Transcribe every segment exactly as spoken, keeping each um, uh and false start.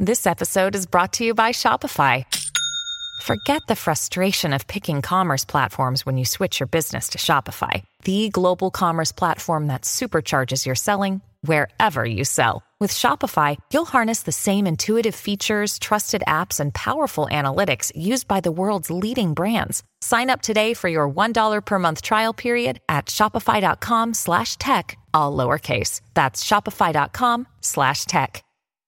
This episode is brought to you by Shopify. Forget the frustration of picking commerce platforms when you switch your business to Shopify, the global commerce platform that supercharges your selling wherever you sell. With Shopify, you'll harness the same intuitive features, trusted apps, and powerful analytics used by the world's leading brands. Sign up today for your one dollar per month trial period at shopify.com slash tech, all lowercase. That's shopify.com slash tech.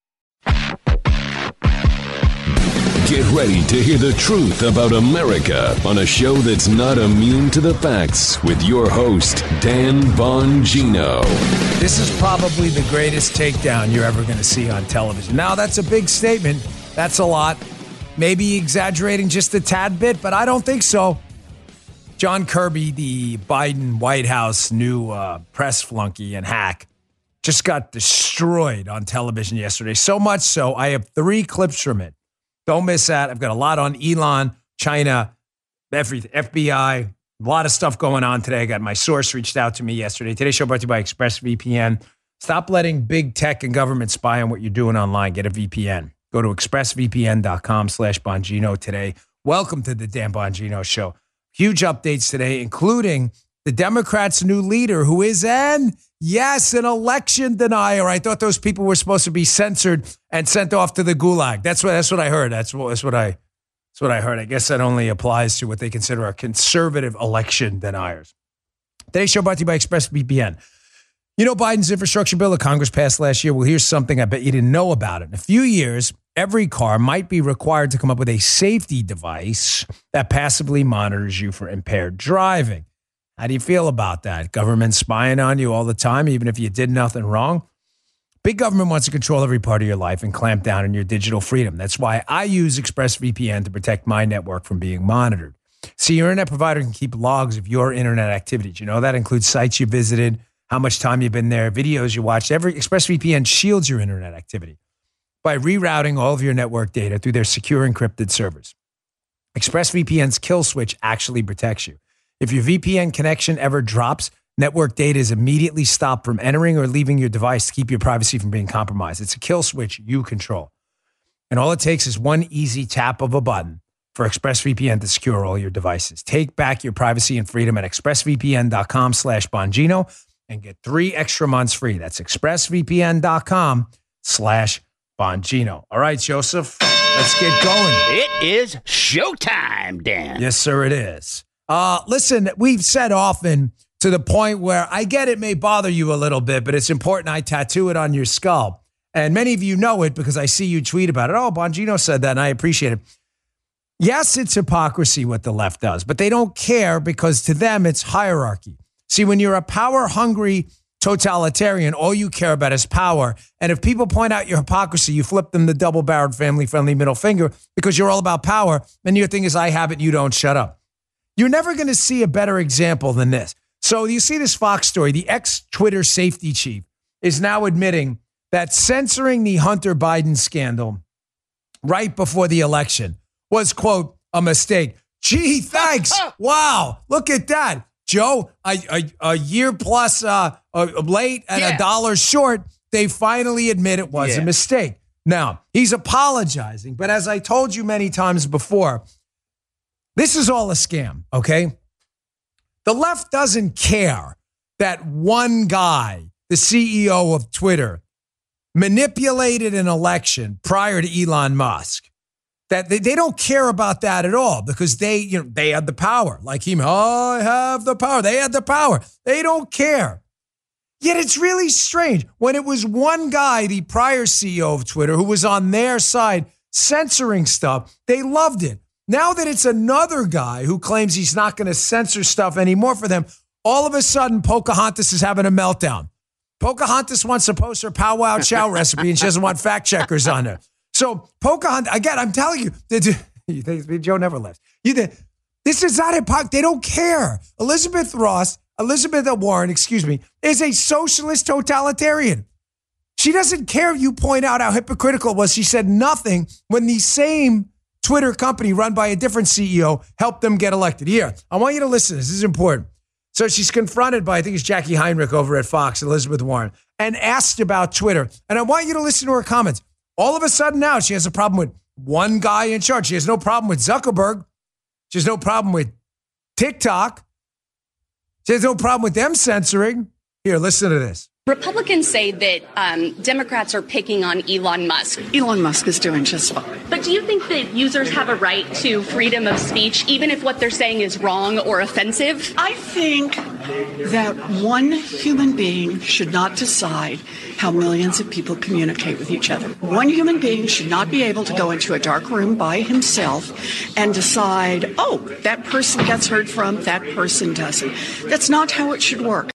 Get ready to hear the truth about America on a show that's not immune to the facts with your host, Dan Bongino. This is probably the greatest takedown you're ever going to see on television. Now, that's a big statement. That's a lot. Maybe exaggerating just a tad bit, but I don't think so. John Kirby, the Biden White House new uh, press flunky and hack, just got destroyed on television yesterday. So much so, I have three clips from it. Don't miss that. I've got a lot on Elon, China, everything, F B I, a lot of stuff going on today. I got my source reached out to me yesterday. Today's show brought to you by ExpressVPN. Stop letting big tech and government spy on what you're doing online. Get a V P N. Go to expressvpn.com slash Bongino today. Welcome to the Dan Bongino Show. Huge updates today, including the Democrats' new leader, who is an, yes, an election denier. I thought those people were supposed to be censored and sent off to the gulag. That's what that's what I heard. That's what that's what I that's what I heard. I guess that only applies to what they consider are conservative election deniers. Today's show brought to you by ExpressVPN. You know Biden's infrastructure bill that Congress passed last year? Well, here's something I bet you didn't know about it. In a few years, every car might be required to come up with a safety device that passively monitors you for impaired driving. How do you feel about that? Government spying on you all the time, even if you did nothing wrong? Big government wants to control every part of your life and clamp down on your digital freedom. That's why I use ExpressVPN to protect my network from being monitored. See, your internet provider can keep logs of your internet activities. You know, that includes sites you visited, how much time you've been there, videos you watched. Every ExpressVPN shields your internet activity by rerouting all of your network data through their secure encrypted servers. ExpressVPN's kill switch actually protects you. If your V P N connection ever drops, network data is immediately stopped from entering or leaving your device to keep your privacy from being compromised. It's a kill switch you control. And all it takes is one easy tap of a button for ExpressVPN to secure all your devices. Take back your privacy and freedom at expressvpn.com slash Bongino and get three extra months free. That's expressvpn.com slash Bongino. All right, Joseph, let's get going. It is showtime, Dan. Yes, sir, it is. Uh, listen, we've said often to the point where I get it may bother you a little bit, but it's important I tattoo it on your skull. And many of you know it because I see you tweet about it. Oh, Bongino said that, and I appreciate it. Yes, it's hypocrisy what the left does, but they don't care because to them it's hierarchy. See, when you're a power-hungry totalitarian, all you care about is power. And if people point out your hypocrisy, you flip them the double-barreled, family-friendly middle finger because you're all about power. And your thing is, I have it, you don't, shut up. You're never going to see a better example than this. So you see this Fox story. The ex-Twitter safety chief is now admitting that censoring the Hunter Biden scandal right before the election was, quote, a mistake. Gee, thanks. Wow. Look at that. Joe, a, a, a year plus uh, uh, late and yeah. a dollar short, they finally admit it was yeah. a mistake. Now, he's apologizing, but as I told you many times before, this is all a scam, okay? The left doesn't care that one guy, the C E O of Twitter, manipulated an election prior to Elon Musk. That they, they don't care about that at all because they, you know, they had the power. Like him, I have the power. They had the power. They don't care. Yet it's really strange. When it was one guy, the prior C E O of Twitter, who was on their side censoring stuff, they loved it. Now that it's another guy who claims he's not going to censor stuff anymore for them, all of a sudden Pocahontas is having a meltdown. Pocahontas wants to post her powwow chow recipe and she doesn't want fact checkers on there. So Pocahontas, again, I'm telling you, you think Joe never left. You think, this is not hypocrisy. They don't care. Elizabeth Ross, Elizabeth Warren, excuse me, is a socialist totalitarian. She doesn't care if you point out how hypocritical it was. She said nothing when the same Twitter company run by a different C E O helped them get elected. Here, I want you to listen to this. This is important. So she's confronted by, I think it's Jackie Heinrich over at Fox, Elizabeth Warren, and asked about Twitter. And I want you to listen to her comments. All of a sudden now she has a problem with one guy in charge. She has no problem with Zuckerberg. She has no problem with TikTok. She has no problem with them censoring. Here, listen to this. Republicans say that um, Democrats are picking on Elon Musk. Elon Musk is doing just fine. But do you think that users have a right to freedom of speech, even if what they're saying is wrong or offensive? I think that one human being should not decide how millions of people communicate with each other. One human being should not be able to go into a dark room by himself and decide, oh, that person gets heard from, that person doesn't. That's not how it should work.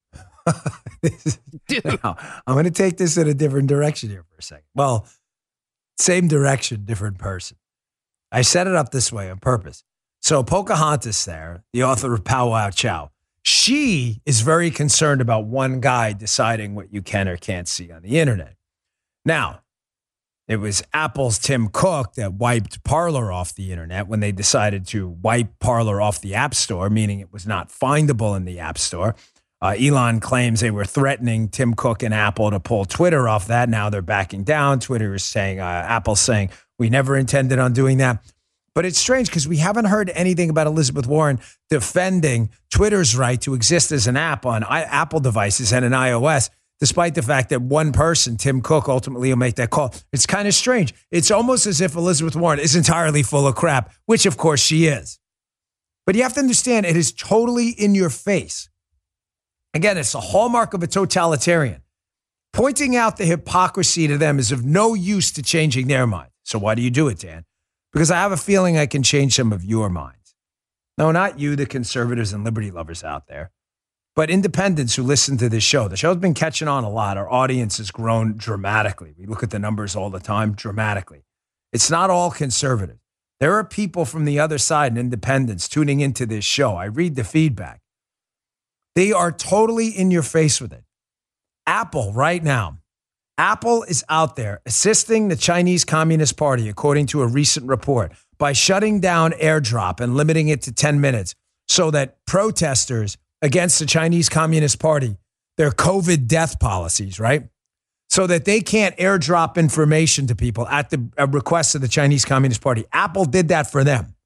Now, I'm going to take this in a different direction here for a second. Well, same direction, different person. I set it up this way on purpose. So Pocahontas there, the author of Pow Wow Chow, she is very concerned about one guy deciding what you can or can't see on the internet. Now, it was Apple's Tim Cook that wiped Parler off the internet when they decided to wipe Parler off the App Store, meaning it was not findable in the App Store. Uh, Elon claims they were threatening Tim Cook and Apple to pull Twitter off that. Now they're backing down. Twitter is saying, uh, Apple's saying, we never intended on doing that. But it's strange because we haven't heard anything about Elizabeth Warren defending Twitter's right to exist as an app on I- Apple devices and an iOS, despite the fact that one person, Tim Cook, ultimately will make that call. It's kind of strange. It's almost as if Elizabeth Warren is entirely full of crap, which of course she is. But you have to understand, it is totally in your face. Again, it's a hallmark of a totalitarian. Pointing out the hypocrisy to them is of no use to changing their mind. So why do you do it, Dan? Because I have a feeling I can change some of your minds. No, not you, the conservatives and liberty lovers out there, but independents who listen to this show. The show's been catching on a lot. Our audience has grown dramatically. We look at the numbers all the time, dramatically. It's not all conservative. There are people from the other side and independents tuning into this show. I read the feedback. They are totally in your face with it. Apple right now. Apple is out there assisting the Chinese Communist Party, according to a recent report, by shutting down AirDrop and limiting it to ten minutes so that protesters against the Chinese Communist Party, their COVID death policies, right? So that they can't AirDrop information to people at the request of the Chinese Communist Party. Apple did that for them.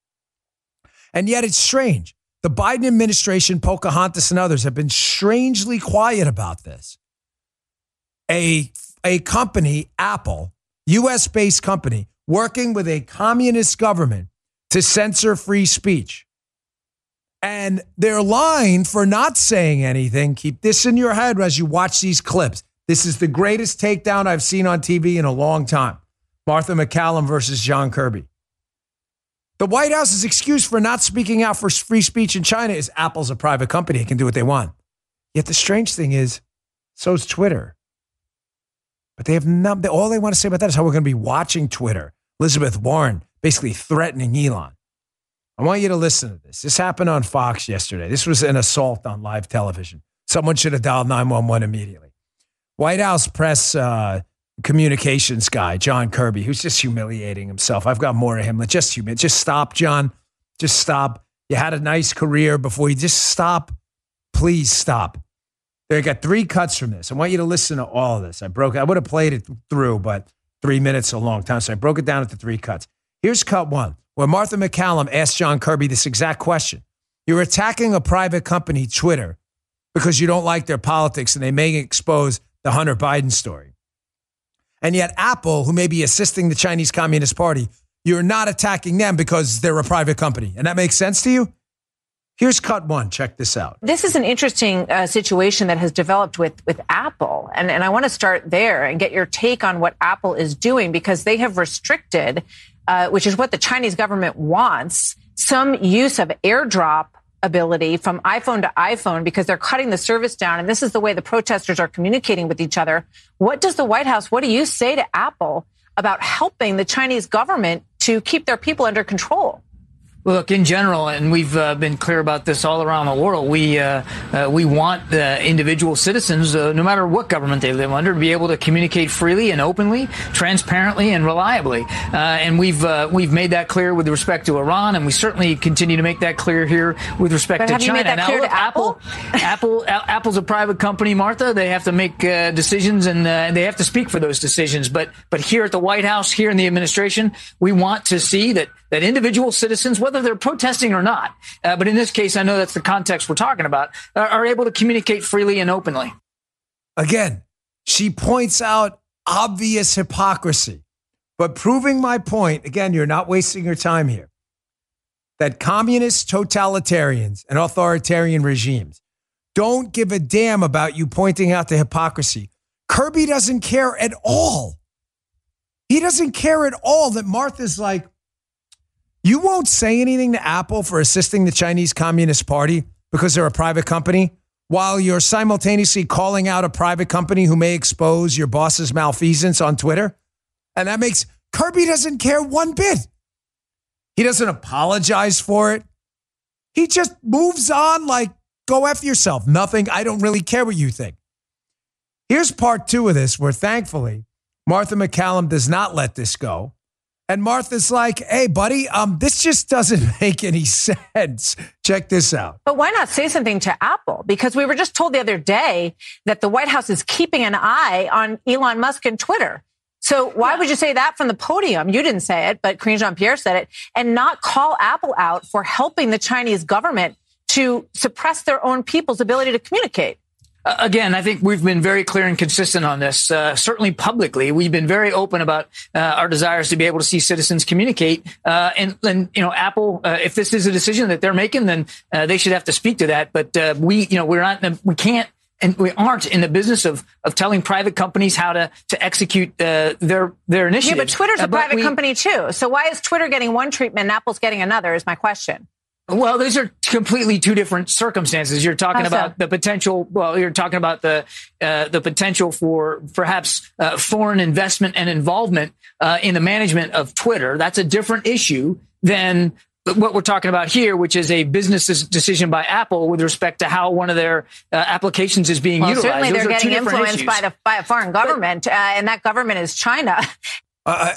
And yet it's strange. The Biden administration, Pocahontas and others have been strangely quiet about this. A, a company, Apple, U S-based company, working with a communist government to censor free speech. And their line for not saying anything, keep this in your head as you watch these clips. This is the greatest takedown I've seen on T V in a long time. Martha McCallum versus John Kirby. The White House's excuse for not speaking out for free speech in China is Apple's a private company. It can do what they want. Yet the strange thing is, so's Twitter. But they have none, all they want to say about that is how we're going to be watching Twitter. Elizabeth Warren basically threatening Elon. I want you to listen to this. This happened on Fox yesterday. This was an assault on live television. Someone should have dialed nine one one immediately. White House press uh, communications guy, John Kirby, who's just humiliating himself. I've got more of him. Let's just humiliate. Just stop, John. Just stop. You had a nice career before you. Just stop. Please stop. They got three cuts from this. I want you to listen to all of this. I broke. I would have played it through, but three minutes is a long time, so I broke it down into three cuts. Here's cut one, where Martha McCallum asked John Kirby this exact question. You're attacking a private company, Twitter, because you don't like their politics and they may expose the Hunter Biden story. And yet Apple, who may be assisting the Chinese Communist Party, you're not attacking them because they're a private company. And that makes sense to you? Here's cut one. Check this out. This is an interesting uh, situation that has developed with, with Apple. And, and I want to start there and get your take on what Apple is doing, because they have restricted, uh, which is what the Chinese government wants, some use of AirDrop ability from iPhone to iPhone, because they're cutting the service down. And this is the way the protesters are communicating with each other. What does the White House, what do you say to Apple about helping the Chinese government to keep their people under control? Well, look, in general, and we've uh, been clear about this all around the world, we uh, uh, we want uh, individual citizens, uh, no matter what government they live under, to be able to communicate freely and openly, transparently and reliably. Uh, and we've uh, we've made that clear with respect to Iran, and we certainly continue to make that clear here with respect but to have China. You made that now, clear look, to Apple? Apple, Apple, Apple's a private company, Martha. They have to make uh, decisions, and uh, they have to speak for those decisions. But but here at the White House, here in the administration, we want to see that that individual citizens, whether they're protesting or not, uh, but in this case, I know that's the context we're talking about, are, are able to communicate freely and openly. Again, she points out obvious hypocrisy, but proving my point, again, you're not wasting your time here, that communists, totalitarians, and authoritarian regimes don't give a damn about you pointing out the hypocrisy. Kirby doesn't care at all. He doesn't care at all that Martha's like, you won't say anything to Apple for assisting the Chinese Communist Party because they're a private company, while you're simultaneously calling out a private company who may expose your boss's malfeasance on Twitter. And that makes Kirby doesn't care one bit. He doesn't apologize for it. He just moves on like, go F yourself. Nothing. I don't really care what you think. Here's part two of this, where thankfully Martha MacCallum does not let this go. And Martha's like, hey, buddy, um, this just doesn't make any sense. Check this out. But why not say something to Apple? Because we were just told the other day that the White House is keeping an eye on Elon Musk and Twitter. So why would you say that from the podium? You didn't say it, but Karine Jean-Pierre said it, and not call Apple out for helping the Chinese government to suppress their own people's ability to communicate. Uh, again, I think we've been very clear and consistent on this. Uh, certainly publicly, we've been very open about uh, our desires to be able to see citizens communicate. Uh, and, and, you know, Apple, uh, if this is a decision that they're making, then uh, they should have to speak to that. But uh, we, you know, we're not, we can't, and we aren't in the business of of telling private companies how to to execute uh, their their initiatives. Yeah, but Twitter's a uh, private we, company too. So why is Twitter getting one treatment and Apple's getting another? Is my question. Well, these are completely two different circumstances. You're talking How's about that? the potential. Well, you're talking about the uh, the potential for perhaps uh, foreign investment and involvement uh, in the management of Twitter. That's a different issue than what we're talking about here, which is a business decision by Apple with respect to how one of their uh, applications is being well, utilized. Certainly, Those they're getting influenced issues. by the by a foreign government, but, uh, and that government is China. Uh,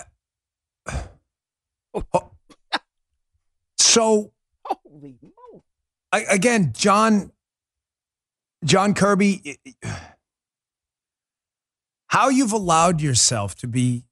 so. Holy moly. I, again, John, John Kirby, how you've allowed yourself to be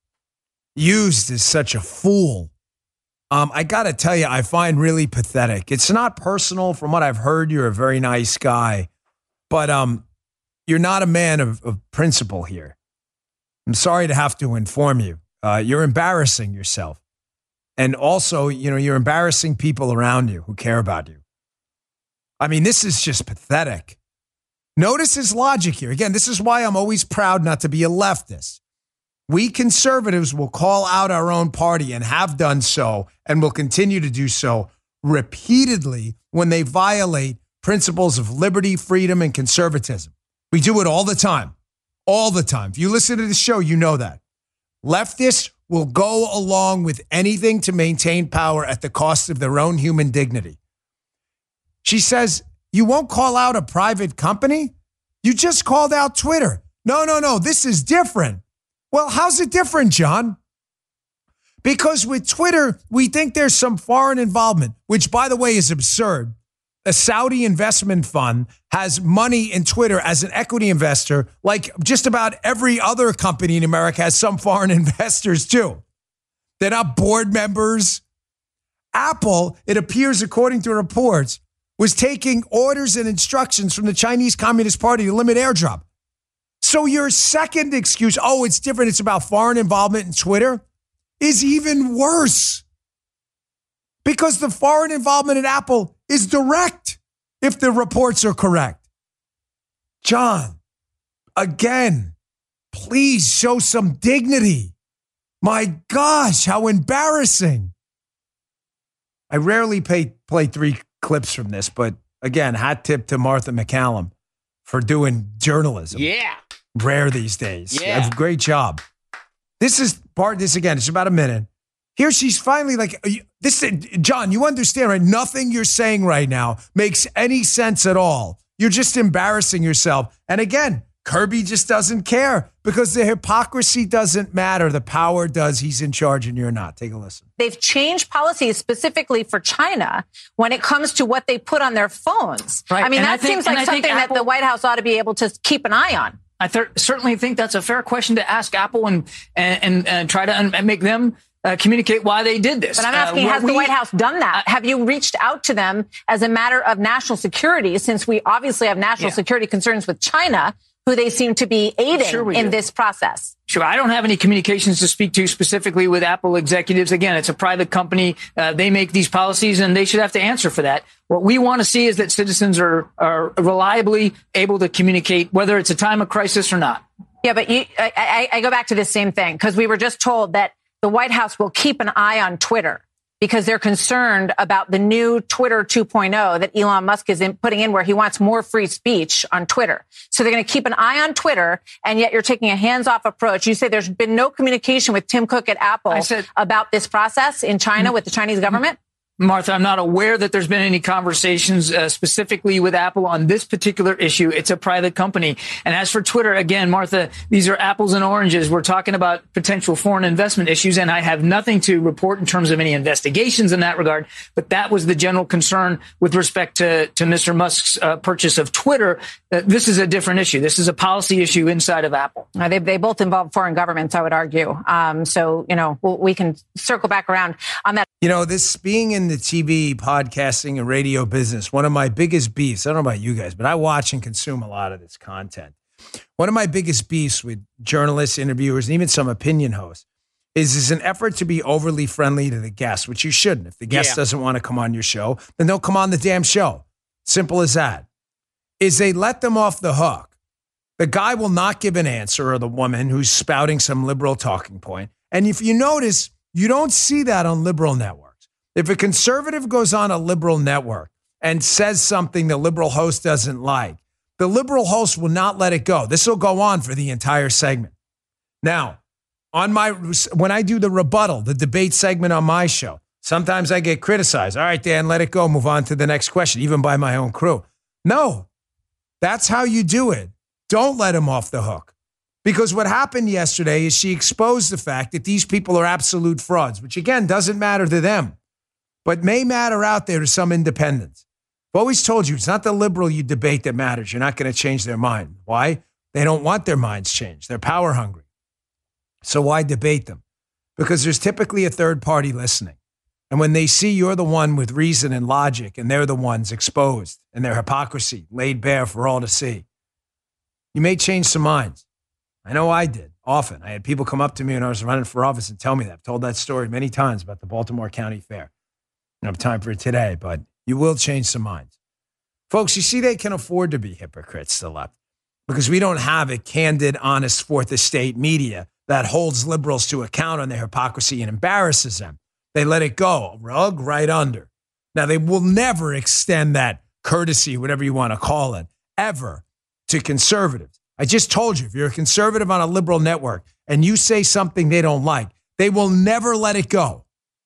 used as such a fool, um, I got to tell you, I find really pathetic. It's not personal. From what I've heard, you're a very nice guy, but um, you're not a man of, of principle here. I'm sorry to have to inform you. Uh, you're embarrassing yourself. And also, you know, you're embarrassing people around you who care about you. I mean, this is just pathetic. Notice his logic here. Again, this is why I'm always proud not to be a leftist. We conservatives will call out our own party and have done so and will continue to do so repeatedly when they violate principles of liberty, freedom, and conservatism. We do it all the time. All the time. If you listen to the show, you know that. Leftists will go along with anything to maintain power at the cost of their own human dignity. She says, you won't call out a private company? You just called out Twitter. No, no, no, this is different. Well, how's it different, John? Because with Twitter, we think there's some foreign involvement, which, by the way, is absurd. A Saudi investment fund has money in Twitter as an equity investor, like just about every other company in America has some foreign investors too. They're not board members. Apple, it appears according to reports, was taking orders and instructions from the Chinese Communist Party to limit airdrop. So your second excuse, oh, it's different, it's about foreign involvement in Twitter, is even worse. Because the foreign involvement in Apple is direct, if the reports are correct. John, again, please show some dignity. My gosh, how embarrassing. I rarely pay, play three clips from this, but again, hat tip to Martha MacCallum for doing journalism. Yeah. Rare these days. Yeah. Great job. This is part, this again, it's about a minute. Here she's finally like, this. John, you understand, right? Nothing you're saying right now makes any sense at all. You're just embarrassing yourself. And again, Kirby just doesn't care because the hypocrisy doesn't matter. The power does. He's in charge and you're not. Take a listen. They've changed policies specifically for China when it comes to what they put on their phones. Right. I mean, and that I think, seems like something Apple, that the White House ought to be able to keep an eye on. I th- certainly think that's a fair question to ask Apple and and, and, and try to un- make them uh, communicate why they did this. But I'm asking, uh, has we, the White House done that? Uh, have you reached out to them as a matter of national security, since we obviously have national yeah. security concerns with China, who they seem to be aiding sure in do. this process? Sure. I don't have any communications to speak to specifically with Apple executives. Again, it's a private company. Uh, they make these policies and they should have to answer for that. What we want to see is that citizens are, are reliably able to communicate, whether it's a time of crisis or not. Yeah, but you, I, I, I go back to the same thing, because we were just told that the White House will keep an eye on Twitter because they're concerned about the new Twitter two point oh that Elon Musk is in, putting in, where he wants more free speech on Twitter. So they're going to keep an eye on Twitter, and yet you're taking a hands-off approach. You say there's been no communication with Tim Cook at Apple said, about this process in China mm-hmm. with the Chinese government? Martha, I'm not aware that there's been any conversations uh, specifically with Apple on this particular issue. It's a private company. And as for Twitter, again, Martha, these are apples and oranges. We're talking about potential foreign investment issues, and I have nothing to report in terms of any investigations in that regard. But that was the general concern with respect to, to Mister Musk's uh, purchase of Twitter. Uh, this is a different issue. This is a policy issue inside of Apple. Uh, they, they both involve foreign governments, I would argue. Um, so, you know, we'll, we can circle back around on that. You know, this being in the T V, podcasting, and radio business, one of my biggest beefs, I don't know about you guys, but I watch and consume a lot of this content. One of my biggest beefs with journalists, interviewers, and even some opinion hosts is, is an effort to be overly friendly to the guest, which you shouldn't. If the guest yeah. doesn't want to come on your show, then don't come on the damn show. Simple as that. Is they let them off the hook. The guy will not give an answer, or the woman who's spouting some liberal talking point. And if you notice, you don't see that on liberal networks. If a conservative goes on a liberal network and says something the liberal host doesn't like, the liberal host will not let it go. This will go on for the entire segment. Now, on my when I do the rebuttal, the debate segment on my show, sometimes I get criticized. All right, Dan, let it go. Move on to the next question, even by my own crew. No, that's how you do it. Don't let him off the hook. Because what happened yesterday is she exposed the fact that these people are absolute frauds, which, again, doesn't matter to them, but may matter out there to some independents. I've always told you, it's not the liberal you debate that matters. You're not going to change their mind. Why? They don't want their minds changed. They're power hungry. So why debate them? Because there's typically a third party listening. And when they see you're the one with reason and logic, and they're the ones exposed and their hypocrisy laid bare for all to see, you may change some minds. I know I did often. I had people come up to me when I was running for office and tell me that. I've told that story many times about the Baltimore County Fair. I don't have time for it today, but you will change some minds. Folks, you see, they can afford to be hypocrites, the left, because we don't have a candid, honest fourth estate media that holds liberals to account on their hypocrisy and embarrasses them. They let it go, rug right under. Now, they will never extend that courtesy, whatever you want to call it, ever to conservatives. I just told you, if you're a conservative on a liberal network and you say something they don't like, they will never let it go.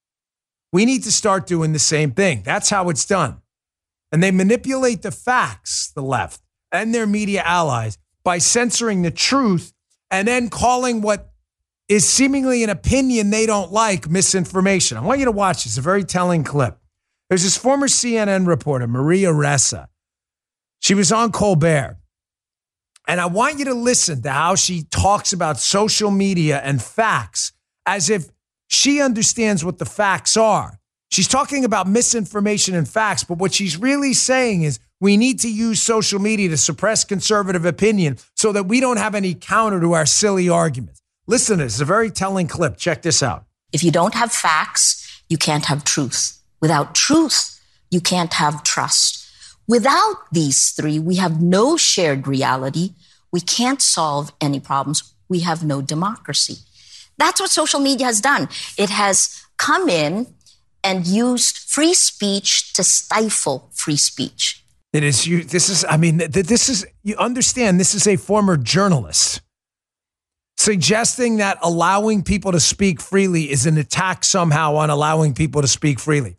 We need to start doing the same thing. That's how it's done. And they manipulate the facts, the left, and their media allies by censoring the truth and then calling what is seemingly an opinion they don't like misinformation. I want you to watch this. It's a very telling clip. There's this former C N N reporter, Maria Ressa. She was on Colbert. And I want you to listen to how she talks about social media and facts as if she understands what the facts are. She's talking about misinformation and facts, but what she's really saying is we need to use social media to suppress conservative opinion so that we don't have any counter to our silly arguments. Listen to this. It's a very telling clip. Check this out. If you don't have facts, you can't have truth. Without truth, you can't have trust. Without these three, we have no shared reality. We can't solve any problems. We have no democracy. That's what social media has done. It has come in and used free speech to stifle free speech. It is you. This is, I mean, this is, you understand, this is a former journalist suggesting that allowing people to speak freely is an attack somehow on allowing people to speak freely.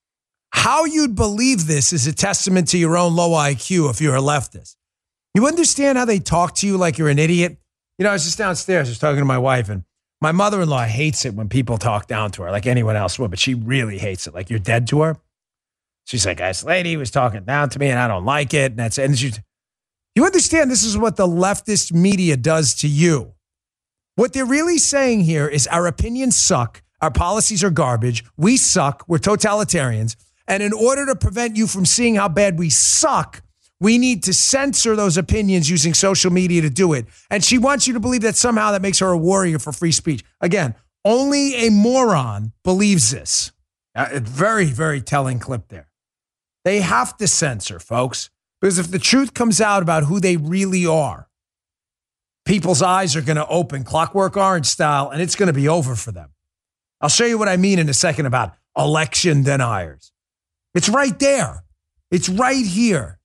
How you'd believe this is a testament to your own low I Q if you're a leftist. You understand how they talk to you like you're an idiot? You know, I was just downstairs, I was talking to my wife, and my mother-in-law hates it when people talk down to her like anyone else would, but she really hates it, like you're dead to her. She's like, this lady was talking down to me, and I don't like it. And that's it. And she, you understand this is what the leftist media does to you. What they're really saying here is our opinions suck, our policies are garbage, we suck, we're totalitarians, and in order to prevent you from seeing how bad we suck, we need to censor those opinions using social media to do it. And she wants you to believe that somehow that makes her a warrior for free speech. Again, only a moron believes this. A very, very telling clip there. They have to censor, folks, because if the truth comes out about who they really are, people's eyes are going to open Clockwork Orange style, and it's going to be over for them. I'll show you what I mean in a second about election deniers. It's right there. It's right here.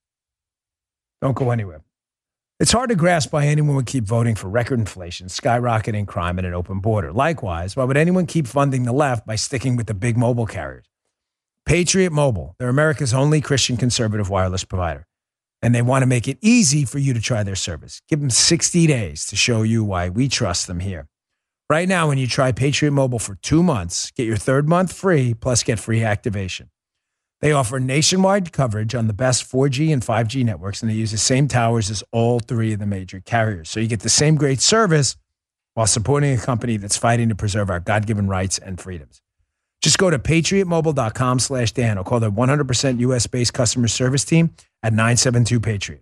Don't go anywhere. It's hard to grasp why anyone would keep voting for record inflation, skyrocketing crime, and an open border. Likewise, why would anyone keep funding the left by sticking with the big mobile carriers? Patriot Mobile, they're America's only Christian conservative wireless provider, and they want to make it easy for you to try their service. Give them sixty days to show you why we trust them here. Right now, when you try Patriot Mobile for two months, get your third month free, plus get free activation. They offer nationwide coverage on the best four G and five G networks, and they use the same towers as all three of the major carriers. So you get the same great service while supporting a company that's fighting to preserve our God-given rights and freedoms. Just go to patriotmobile.com slash Dan or call their one hundred percent U S-based customer service team at nine seven two Patriot.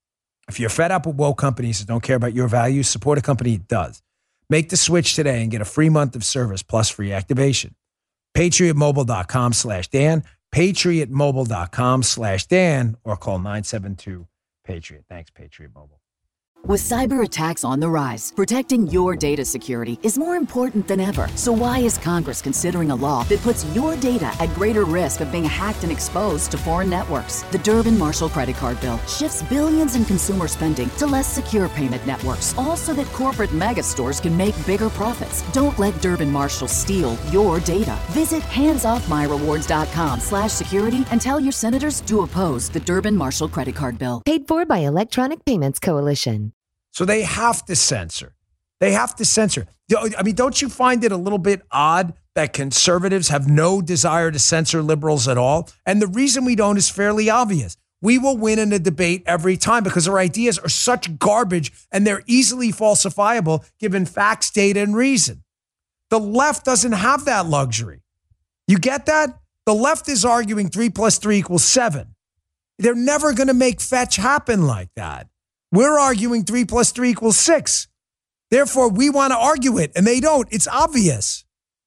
If you're fed up with woke companies that don't care about your values, support a company that does. Make the switch today and get a free month of service plus free activation. patriotmobile.com slash Dan. patriotmobile.com slash Dan or call nine seven two Patriot. Thanks, Patriot Mobile. With cyber attacks on the rise, protecting your data security is more important than ever. So why is Congress considering a law that puts your data at greater risk of being hacked and exposed to foreign networks? The Durbin-Marshall credit card bill shifts billions in consumer spending to less secure payment networks, all so that corporate mega stores can make bigger profits. Don't let Durbin-Marshall steal your data. Visit handsoffmyrewards.com slash security and tell your senators to oppose the Durbin-Marshall credit card bill. Paid for by Electronic Payments Coalition. So they have to censor. They have to censor. I mean, don't you find it a little bit odd that conservatives have no desire to censor liberals at all? And the reason we don't is fairly obvious. We will win in a debate every time because our ideas are such garbage and they're easily falsifiable given facts, data, and reason. The left doesn't have that luxury. You get that? The left is arguing three plus three equals seven. They're never going to make fetch happen like that. We're arguing three plus three equals six. Therefore, we want to argue it, and they don't. It's obvious.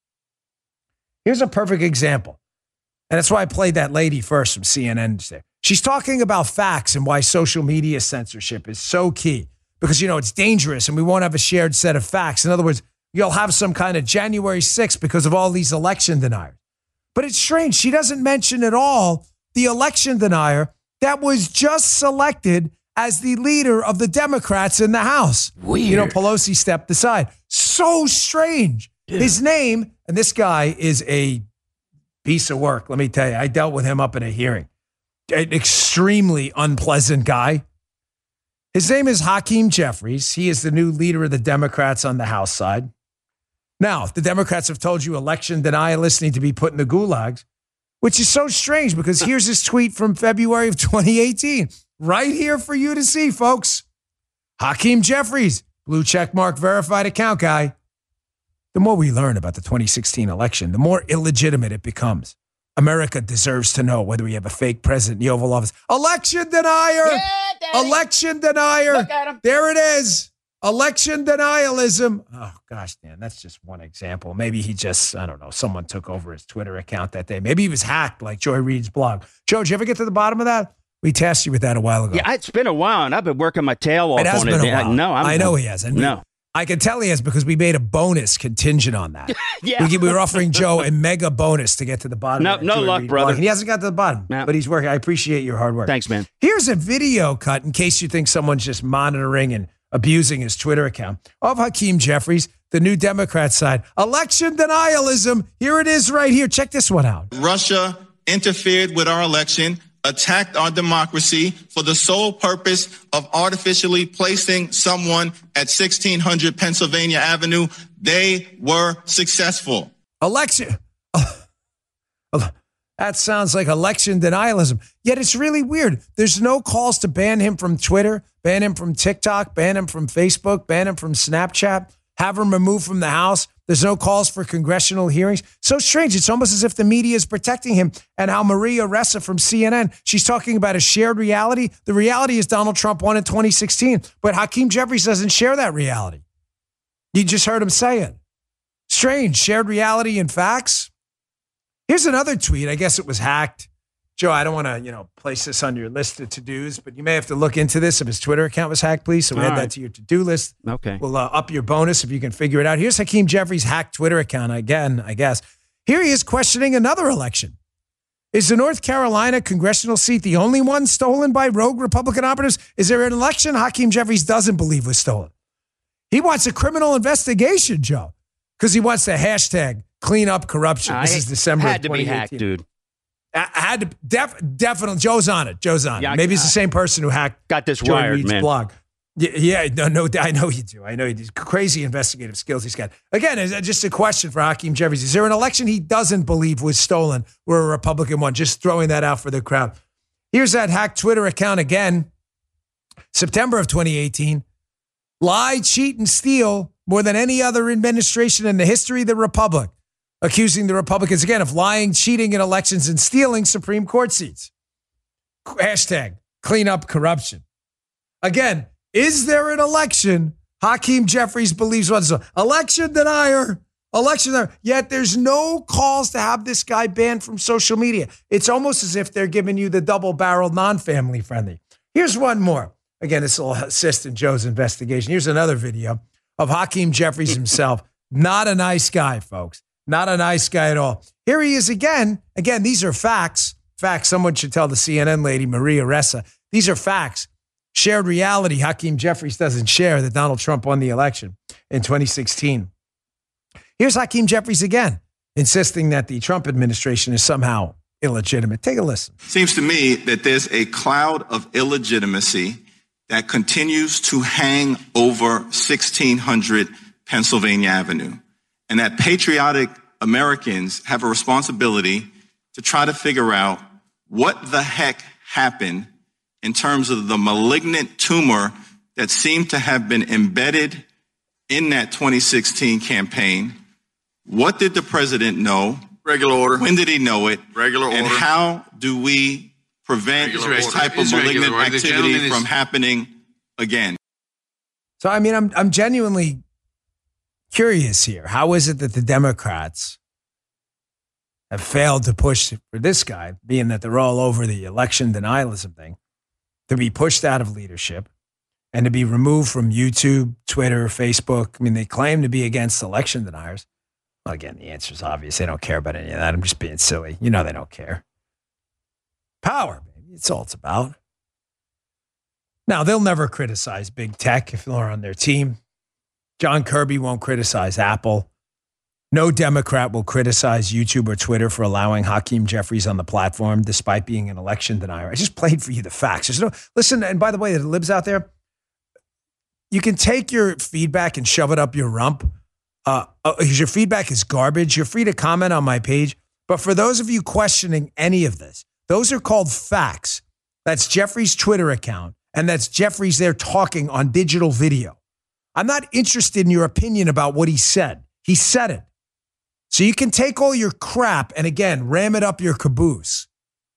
Here's a perfect example. And that's why I played that lady first from C N N there. She's talking about facts and why social media censorship is so key. Because, you know, it's dangerous and we won't have a shared set of facts. In other words, you'll have some kind of January sixth because of all these election deniers. But it's strange. She doesn't mention at all the election denier that was just selected as the leader of the Democrats in the House. Weird. You know, Pelosi stepped aside. So strange. Yeah. His name, and this guy is a piece of work. Let me tell you, I dealt with him up in a hearing. An extremely unpleasant guy. His name is Hakeem Jeffries. He is the new leader of the Democrats on the House side. Now, the Democrats have told you election denialists need to be put in the gulags, which is so strange because here's his tweet from February of twenty eighteen. Right here for you to see, folks. Hakeem Jeffries, blue checkmark verified account guy. The more we learn about the twenty sixteen election, the more illegitimate it becomes. America deserves to know whether we have a fake president in the Oval Office. Election denier! Yeah, Election denier! Look at him. There it is. Election denialism. Oh, gosh, Dan, that's just one example. Maybe he just, I don't know, someone took over his Twitter account that day. Maybe he was hacked like Joy Reid's blog. Joe, did you ever get to the bottom of that? We tasked you with that a while ago. Yeah, it's been a while, and I've been working my tail off it has on been it. A while. No, I'm, I know he has. And no. We, I can tell he has because we made a bonus contingent on that. yeah. We, we were offering Joe a mega bonus to get to the bottom. No, of that no Joy luck, Reid brother. blog. And he hasn't got to the bottom, no. but he's working. I appreciate your hard work. Thanks, man. Here's a video cut in case you think someone's just monitoring and abusing his Twitter account of Hakeem Jeffries, the New Democrat side. Election denialism. Here it is right here. Check this one out. Russia interfered with our election, attacked our democracy for the sole purpose of artificially placing someone at sixteen hundred Pennsylvania Avenue. They were successful. Election. That sounds like election denialism. Yet it's really weird. There's no calls to ban him from Twitter, ban him from TikTok, ban him from Facebook, ban him from Snapchat, have him removed from the House. There's no calls for congressional hearings. So strange. It's almost as if the media is protecting him. And how Maria Ressa from C N N, she's talking about a shared reality. The reality is Donald Trump won in twenty sixteen, but Hakeem Jeffries doesn't share that reality. You just heard him say it. Strange. Shared reality and facts. Here's another tweet. I guess it was hacked. Joe, I don't want to, you know, place this on your list of to-dos, but you may have to look into this if his Twitter account was hacked, please. So we All add right. that to your to-do list. Okay. We'll uh, up your bonus if you can figure it out. Here's Hakeem Jeffries' hacked Twitter account again, I guess. Here he is questioning another election. Is the North Carolina congressional seat the only one stolen by rogue Republican operatives? Is there an election Hakeem Jeffries doesn't believe was stolen? He wants a criminal investigation, Joe, because he wants the hashtag clean up corruption. This I is December had of to be hacked, twenty eighteen. dude. I I had to def, definitely. Joe's on it. Joe's on Yeah, it. Maybe I- it's the same person who hacked Got this Joy wired, Reid's man. blog. Yeah, yeah, no, no, I know you do. I know you do. Crazy investigative skills he's got. Again, is just a question for Hakeem Jeffries. Is there an election he doesn't believe was stolen where a Republican won? Just throwing that out for the crowd. Here's that hacked Twitter account again. September of twenty eighteen. Lie, cheat, and steal more than any other administration in the history of the Republic. Accusing the Republicans again of lying, cheating in elections, and stealing Supreme Court seats. Hashtag clean up corruption. Again, is there an election Hakeem Jeffries believes was so? Election denier, election denier. Yet there's no calls to have this guy banned from social media. It's almost as if they're giving you the double-barreled, non-family friendly. Here's one more. Again, this will assist in Joe's investigation. Here's another video of Hakeem Jeffries himself. Not a nice guy, folks. Not a nice guy at all. Here he is again. Again, these are facts. Facts. Someone should tell the C N N lady, Maria Ressa. These are facts. Shared reality Hakeem Jeffries doesn't share that Donald Trump won the election in twenty sixteen. Here's Hakeem Jeffries again, insisting that the Trump administration is somehow illegitimate. Take a listen. Seems to me that there's a cloud of illegitimacy that continues to hang over sixteen hundred Pennsylvania Avenue, and that patriotic Americans have a responsibility to try to figure out what the heck happened in terms of the malignant tumor that seemed to have been embedded in that twenty sixteen campaign. What did the president know? Regular order. When did he know it? Regular order. And how do we prevent Regular this order. type of It's malignant regular order. The activity gentleman from is- happening again? So, I mean, I'm I'm genuinely curious here. How is it that the Democrats have failed to push for this guy, being that they're all over the election denialism thing, to be pushed out of leadership and to be removed from YouTube, Twitter, Facebook? I mean, they claim to be against election deniers. Well, again, the answer is obvious. They don't care about any of that. I'm just being silly. You know they don't care. Power, baby. It's all it's about. Now, they'll never criticize big tech if they're on their team. John Kirby won't criticize Apple. No Democrat will criticize YouTube or Twitter for allowing Hakeem Jeffries on the platform, despite being an election denier. I just played for you the facts. There's no, listen, and by the way, the libs out there, you can take your feedback and shove it up your rump. Uh, uh, your feedback is garbage. You're free to comment on my page. But for those of you questioning any of this, those are called facts. That's Jeffries' Twitter account. And that's Jeffries there talking on digital video. I'm not interested in your opinion about what he said. He said it. So you can take all your crap and, again, ram it up your caboose.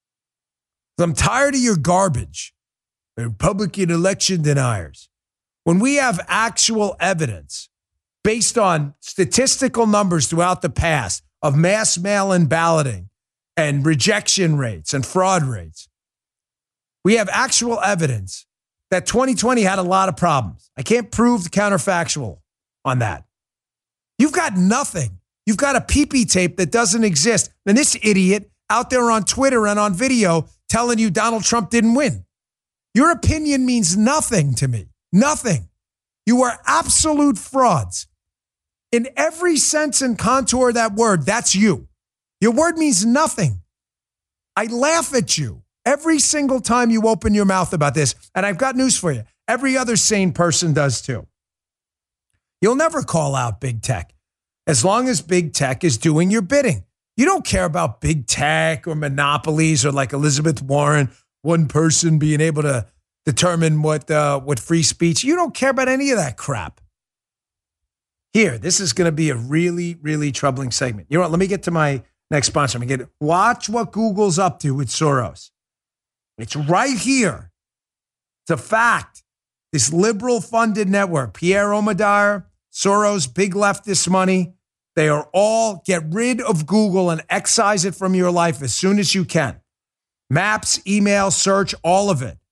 I'm tired of your garbage. Republican election deniers. When we have actual evidence based on statistical numbers throughout the past of mass mail-in balloting and rejection rates and fraud rates, we have actual evidence that twenty twenty had a lot of problems. I can't prove the counterfactual on that. You've got nothing. You've got a pee-pee tape that doesn't exist. And this idiot out there on Twitter and on video telling you Donald Trump didn't win. Your opinion means nothing to me. Nothing. You are absolute frauds. In every sense and contour of that word, that's you. Your word means nothing. I laugh at you every single time you open your mouth about this. And I've got news for you. Every other sane person does too. You'll never call out big tech as long as big tech is doing your bidding. You don't care about big tech or monopolies or like Elizabeth Warren, one person being able to determine what uh, what free speech. You don't care about any of that crap. Here, this is going to be a really, really troubling segment. You know what? Let me get to my next sponsor. I'm going to get watch what Google's up to with Soros. It's right here. It's a fact. This liberal-funded network, Pierre Omidyar, Soros, big leftist money, they are all get rid of Google and excise it from your life as soon as you can. Maps, email, search, all of it.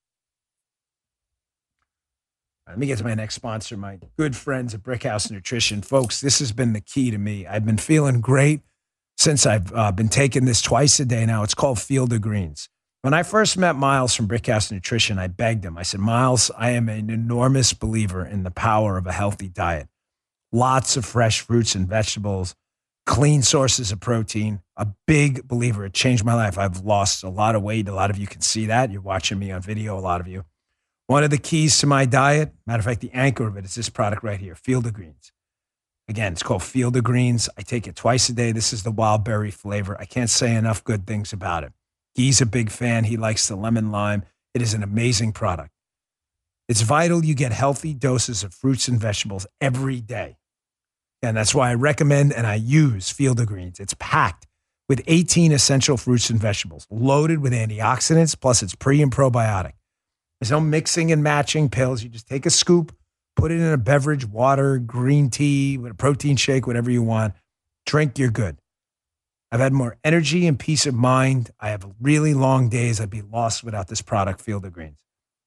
Let me get to my next sponsor, my good friends at Brickhouse Nutrition. Folks, this has been the key to me. I've been feeling great since I've uh, been taking this twice a day now. It's called Field of Greens. When I first met Miles from Brickhouse Nutrition, I begged him. I said, Miles, I am an enormous believer in the power of a healthy diet. Lots of fresh fruits and vegetables, clean sources of protein. A big believer. It changed my life. I've lost a lot of weight. A lot of you can see that. You're watching me on video, a lot of you. One of the keys to my diet, matter of fact, the anchor of it is this product right here, Field of Greens. Again, it's called Field of Greens. I take it twice a day. This is the wild berry flavor. I can't say enough good things about it. He's a big fan. He likes the lemon lime. It is an amazing product. It's vital you get healthy doses of fruits and vegetables every day. And that's why I recommend and I use Field of Greens. It's packed with eighteen essential fruits and vegetables, loaded with antioxidants, plus it's pre and probiotic. There's no mixing and matching pills. You just take a scoop, put it in a beverage, water, green tea, with a protein shake, whatever you want. Drink, you're good. I've had more energy and peace of mind. I have really long days. I'd be lost without this product, Field of Greens.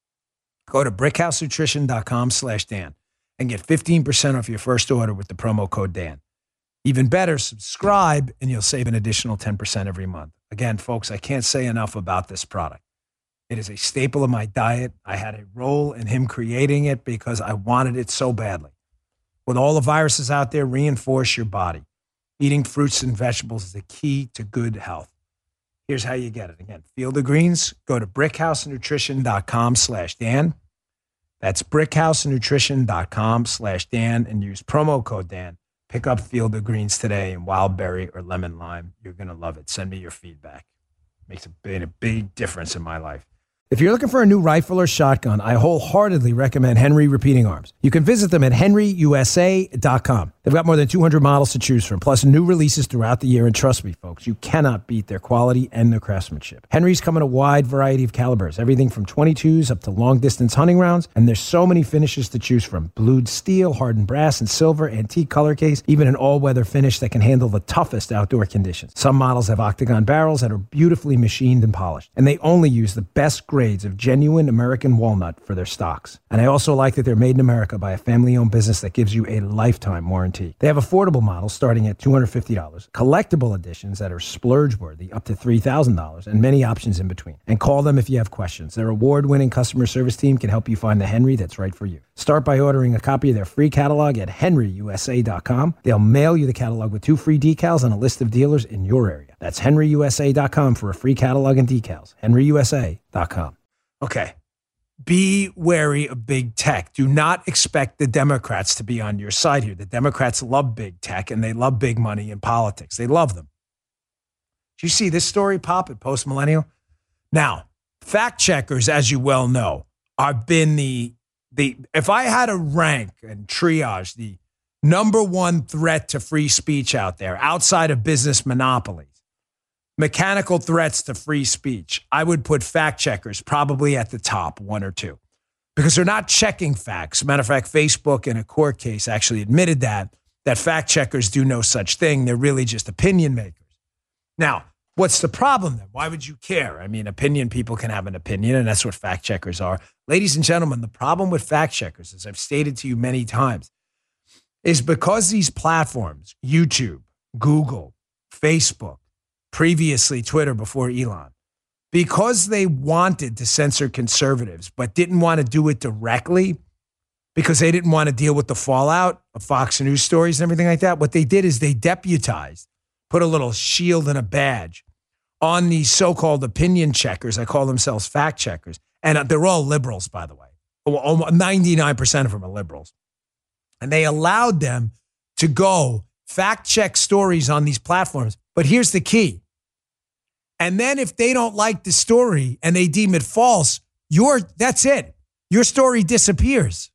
Go to brickhousenutrition.com slash Dan and get fifteen percent off your first order with the promo code Dan. Even better, subscribe and you'll save an additional ten percent every month. Again, folks, I can't say enough about this product. It is a staple of my diet. I had a role in him creating it because I wanted it so badly. With all the viruses out there, reinforce your body. Eating fruits and vegetables is the key to good health. Here's how you get it. Again, Field of Greens, go to brickhousenutrition.com slash Dan. That's brickhousenutrition.com slash Dan and use promo code Dan. Pick up Field of Greens today in wild berry or lemon lime. You're going to love it. Send me your feedback. Makes a big, a big difference in my life. If you're looking for a new rifle or shotgun, I wholeheartedly recommend Henry Repeating Arms. You can visit them at henry u s a dot com. They've got more than two hundred models to choose from, plus new releases throughout the year. And trust me, folks, you cannot beat their quality and their craftsmanship. Henry's come in a wide variety of calibers, everything from twenty-twos up to long-distance hunting rounds. And there's so many finishes to choose from. Blued steel, hardened brass, and silver, antique color case, even an all-weather finish that can handle the toughest outdoor conditions. Some models have octagon barrels that are beautifully machined and polished. And they only use the best grades of genuine American walnut for their stocks. And I also like that they're made in America by a family-owned business that gives you a lifetime warranty. They have affordable models starting at two hundred fifty dollars, collectible editions that are splurge-worthy up to three thousand dollars, and many options in between. And call them if you have questions. Their award-winning customer service team can help you find the Henry that's right for you. Start by ordering a copy of their free catalog at henry u s a dot com. They'll mail you the catalog with two free decals and a list of dealers in your area. That's henry u s a dot com for a free catalog and decals. henry u s a dot com. Okay. Be wary of big tech. Do not expect the Democrats to be on your side here. The Democrats love big tech and they love big money in politics. They love them. Did you see this story pop at Post Millennial? Now, fact checkers, as you well know, have been the, the, if I had to rank and triage the number one threat to free speech out there outside of business monopolies, mechanical threats to free speech, I would put fact checkers probably at the top, one or two, because they're not checking facts. Matter of fact, Facebook in a court case actually admitted that, that fact checkers do no such thing. They're really just opinion makers. Now, what's the problem then? Why would you care? I mean, opinion people can have an opinion, and that's what fact checkers are. Ladies and gentlemen, the problem with fact checkers, as I've stated to you many times, is because these platforms, YouTube, Google, Facebook, previously Twitter before Elon, because they wanted to censor conservatives but didn't want to do it directly, because they didn't want to deal with the fallout of Fox News stories and everything like that. What they did is they deputized, put a little shield and a badge on these so-called opinion checkers. I call themselves fact checkers. And they're all liberals, by the way. ninety-nine percent of them are liberals. And they allowed them to go fact check stories on these platforms. But here's the key. And then if they don't like the story and they deem it false, your that's it. Your story disappears.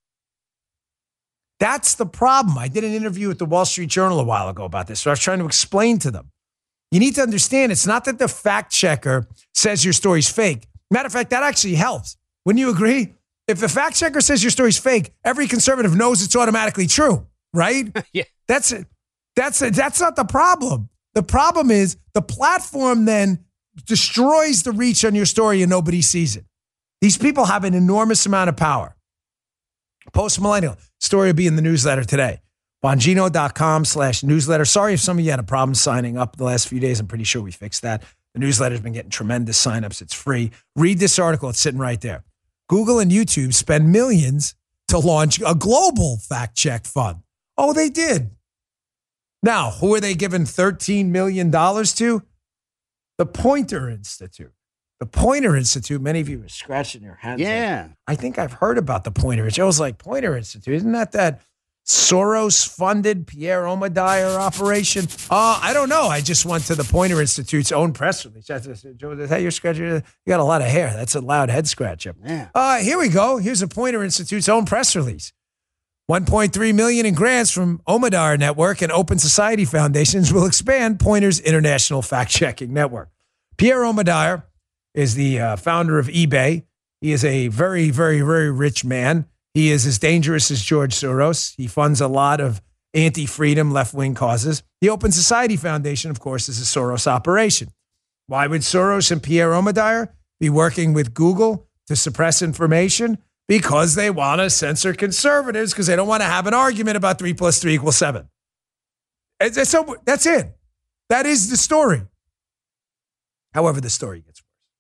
That's the problem. I did an interview with the Wall Street Journal a while ago about this. So I was trying to explain to them. You need to understand it's not that the fact checker says your story's fake. Matter of fact, that actually helps. Wouldn't you agree? If the fact checker says your story's fake, every conservative knows it's automatically true, right? Yeah. That's it. That's it. That's not the problem. The problem is the platform then destroys the reach on your story and nobody sees it. These people have an enormous amount of power. Post-millennial. Story will be in the newsletter today. Bongino.com slash newsletter. Sorry if some of you had a problem signing up the last few days. I'm pretty sure we fixed that. The newsletter's been getting tremendous signups. It's free. Read this article. It's sitting right there. Google and YouTube spend millions to launch a global fact check fund. Oh, they did. Now, who are they giving thirteen million dollars to? The Poynter Institute. The Poynter Institute, many of you are scratching your heads. Yeah. Like, I think I've heard about the Poynter Institute. I was like, Poynter Institute, isn't that that Soros-funded Pierre Omidyar operation? Uh, I don't know. I just went to the Poynter Institute's own press release. Joe, is that your scratcher? You got a lot of hair. That's a loud head scratcher. Yeah. Uh, here we go. Here's the Poynter Institute's own press release. one point three million dollars in grants from Omidyar Network and Open Society Foundations will expand Poynter's international fact-checking network. Pierre Omidyar is the uh, founder of eBay. He is a very, very, very rich man. He is as dangerous as George Soros. He funds a lot of anti-freedom, left-wing causes. The Open Society Foundation, of course, is a Soros operation. Why would Soros and Pierre Omidyar be working with Google to suppress information? Because they want to censor conservatives because they don't want to have an argument about three plus three equals seven. And so that's it. That is the story. However, the story gets worse.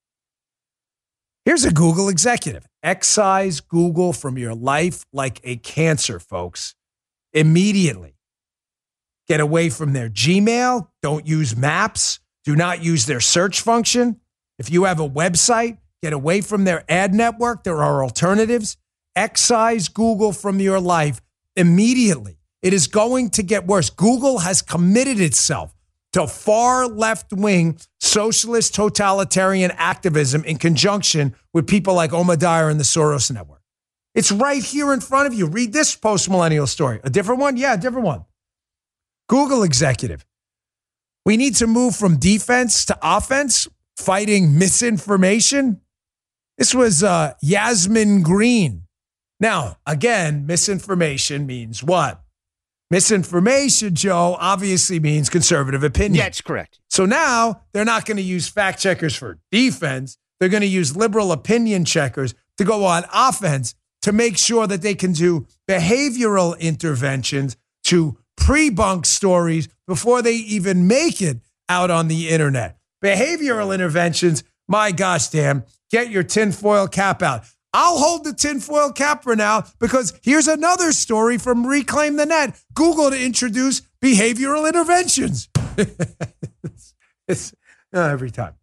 Here's a Google executive. Excise Google from your life like a cancer, folks. Immediately. Get away from their Gmail. Don't use Maps. Do not use their search function. If you have a website, get away from their ad network. There are alternatives. Excise Google from your life immediately. It is going to get worse. Google has committed itself to far left-wing socialist totalitarian activism in conjunction with people like Omidyar and the Soros Network. It's right here in front of you. Read this post-millennial story. A different one? Yeah, a different one. Google executive. We need to move from defense to offense, fighting misinformation. This was uh, Yasmin Green. Now, again, misinformation means what? Misinformation, Joe, obviously means conservative opinion. Yeah, that's correct. So now they're not going to use fact checkers for defense. They're going to use liberal opinion checkers to go on offense to make sure that they can do behavioral interventions to pre-bunk stories before they even make it out on the internet. Behavioral interventions, my gosh, damn, get your tinfoil cap out. I'll hold the tinfoil cap for now because here's another story from Reclaim the Net. Google to introduce behavioral interventions. it's, it's uh, every time.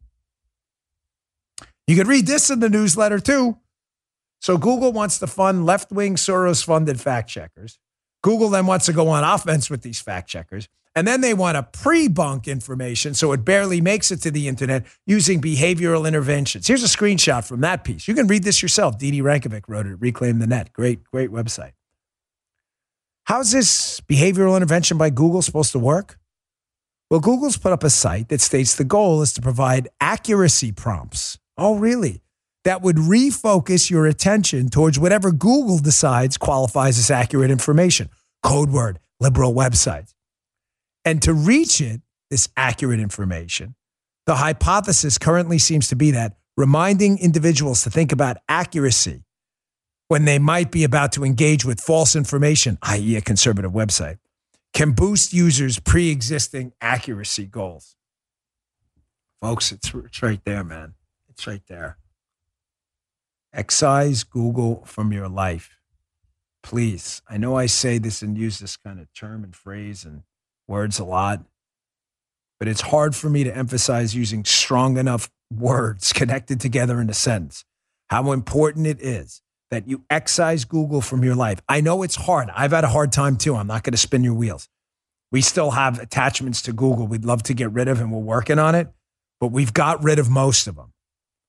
You can read this in the newsletter too. So Google wants to fund left-wing Soros-funded fact checkers. Google then wants to go on offense with these fact checkers. And then they want to pre-bunk information so it barely makes it to the internet using behavioral interventions. Here's a screenshot from that piece. You can read this yourself. Didi Rankovic wrote it, Reclaim the Net. Great, great website. How's this behavioral intervention by Google supposed to work? Well, Google's put up a site that states the goal is to provide accuracy prompts. Oh, really? That would refocus your attention towards whatever Google decides qualifies as accurate information. Code word, liberal websites. And to reach it, this accurate information, the hypothesis currently seems to be that reminding individuals to think about accuracy when they might be about to engage with false information, that is a conservative website, can boost users' pre-existing accuracy goals. Folks, it's, it's right there, man. It's right there. Excise Google from your life. please, I know I say this and use this kind of term and phrase and words a lot, but it's hard for me to emphasize using strong enough words connected together in a sentence, how important it is that you excise Google from your life. I know it's hard. I've had a hard time too. I'm not going to spin your wheels. We still have attachments to Google we'd love to get rid of, and we're working on it, but we've got rid of most of them.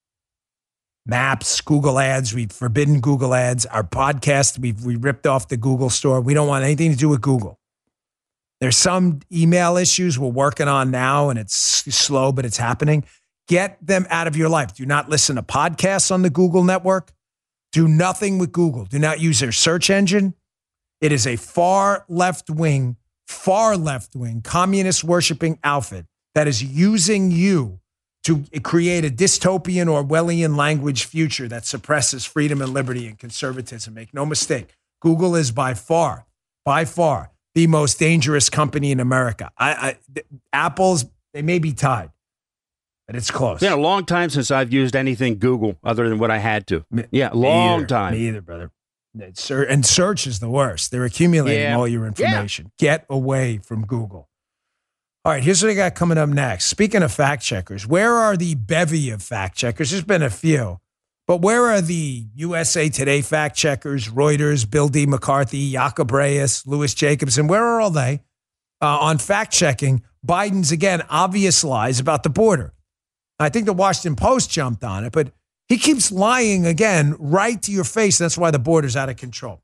Maps, Google ads, we've forbidden Google ads. Our podcast, we've we ripped off the Google store. We don't want anything to do with Google. There's some email issues we're working on now, and it's slow, but it's happening. Get them out of your life. Do not listen to podcasts on the Google network. Do nothing with Google. Do not use their search engine. It is a far left-wing, far left-wing, communist-worshiping outfit that is using you to create a dystopian Orwellian language future that suppresses freedom and liberty and conservatism. Make no mistake, Google is by far, by far, the most dangerous company in America. I, I, Apple's, they may be tied, but it's close. It's been a long time since I've used anything Google other than what I had to. Me, yeah, long me either, time. Me either, brother. And search is the worst. They're accumulating yeah. all your information. Yeah. Get away from Google. All right, here's what I got coming up next. Speaking of fact checkers, where are the bevy of fact checkers? There's been a few, but where are the U S A Today fact checkers, Reuters, Bill D. McCarthy, Jacob Reyes, Louis Jacobson? Where are all they uh, on fact checking Biden's, again, obvious lies about the border? I think the Washington Post jumped on it, but he keeps lying again right to your face. That's why the border's out of control.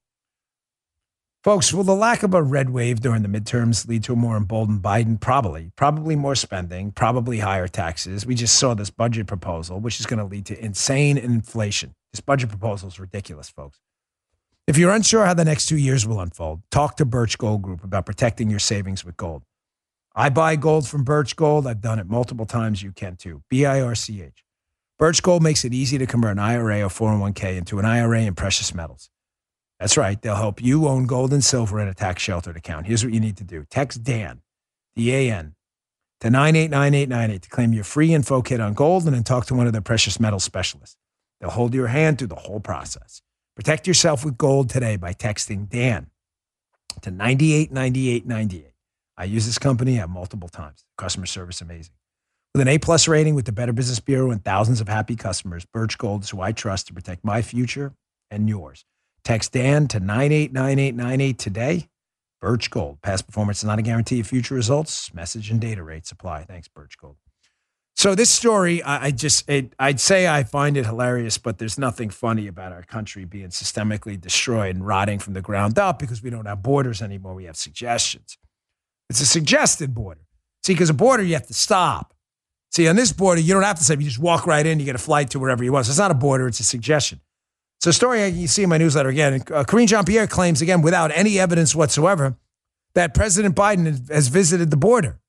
Folks, will the lack of a red wave during the midterms lead to a more emboldened Biden? Probably. Probably more spending, probably higher taxes. We just saw this budget proposal, which is going to lead to insane inflation. This budget proposal is ridiculous, folks. If you're unsure how the next two years will unfold, talk to Birch Gold Group about protecting your savings with gold. I buy gold from Birch Gold. I've done it multiple times. You can too. B I R C H. Birch Gold makes it easy to convert an I R A or four oh one k into an I R A in precious metals. That's right. They'll help you own gold and silver in a tax-sheltered account. Here's what you need to do. Text Dan, D A N, to nine eight nine eight nine eight to claim your free info kit on gold and then talk to one of their precious metals specialists. They'll hold your hand through the whole process. Protect yourself with gold today by texting Dan to nine eight nine eight nine eight. I use this company at multiple times. Customer service amazing. With an A-plus rating with the Better Business Bureau and thousands of happy customers, Birch Gold is who I trust to protect my future and yours. Text Dan to nine eight nine eight nine eight today. Birch Gold. Past performance is not a guarantee of future results. Message and data rates apply. Thanks, Birch Gold. So this story, I, I just, it, I'd say I find it hilarious, but there's nothing funny about our country being systemically destroyed and rotting from the ground up because we don't have borders anymore. We have suggestions. It's a suggested border. See, because a border, you have to stop. See, on this border, you don't have to stop. You just walk right in. You get a flight to wherever you want. So it's not a border. It's a suggestion. So a story you see in my newsletter again. Uh, Karine Jean-Pierre claims, again, without any evidence whatsoever, that President Biden has visited the border.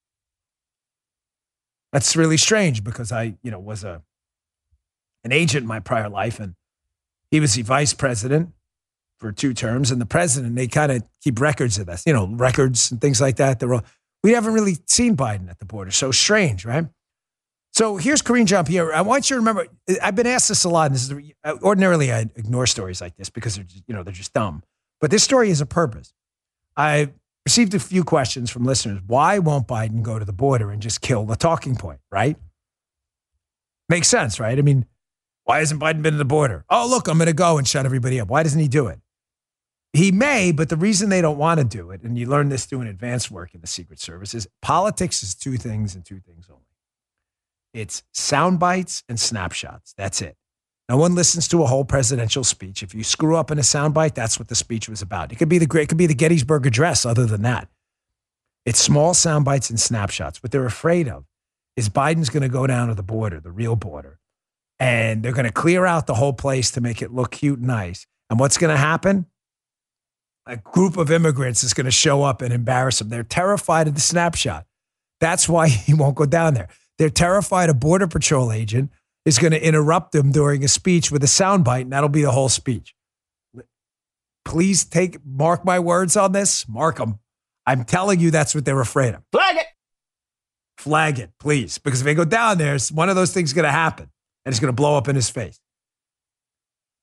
That's really strange because I, you know, was a an agent in my prior life, and he was the vice president for two terms, and the president, they kind of keep records of this, you know, records and things like that. They're all, we haven't really seen Biden at the border. So strange, right? So here's Karine Jean-Pierre. I want you to remember, I've been asked this a lot. And this is ordinarily I ignore stories like this because they're just, you know, they're just dumb. But this story has a purpose. I received a few questions from listeners. Why won't Biden go to the border and just kill the talking point, right? Makes sense, right? I mean, why hasn't Biden been to the border? Oh, look, I'm going to go and shut everybody up. Why doesn't he do it? He may, but the reason they don't want to do it, and you learn this doing advanced work in the Secret Service, is politics is two things and two things only. It's sound bites and snapshots. That's it. No one listens to a whole presidential speech. If you screw up in a soundbite, that's what the speech was about. It could be the great, it could be the Gettysburg Address. Other than that, it's small sound bites and snapshots. What they're afraid of is Biden's going to go down to the border, the real border, and they're going to clear out the whole place to make it look cute and nice. And what's going to happen? A group of immigrants is going to show up and embarrass them. They're terrified of the snapshot. That's why he won't go down there. They're terrified a Border Patrol agent is going to interrupt them during a speech with a soundbite, and that'll be the whole speech. Please take, mark my words on this. Mark them. I'm telling you that's what they're afraid of. Flag it. Flag it, please. Because if they go down there, one of those things is going to happen, and it's going to blow up in his face.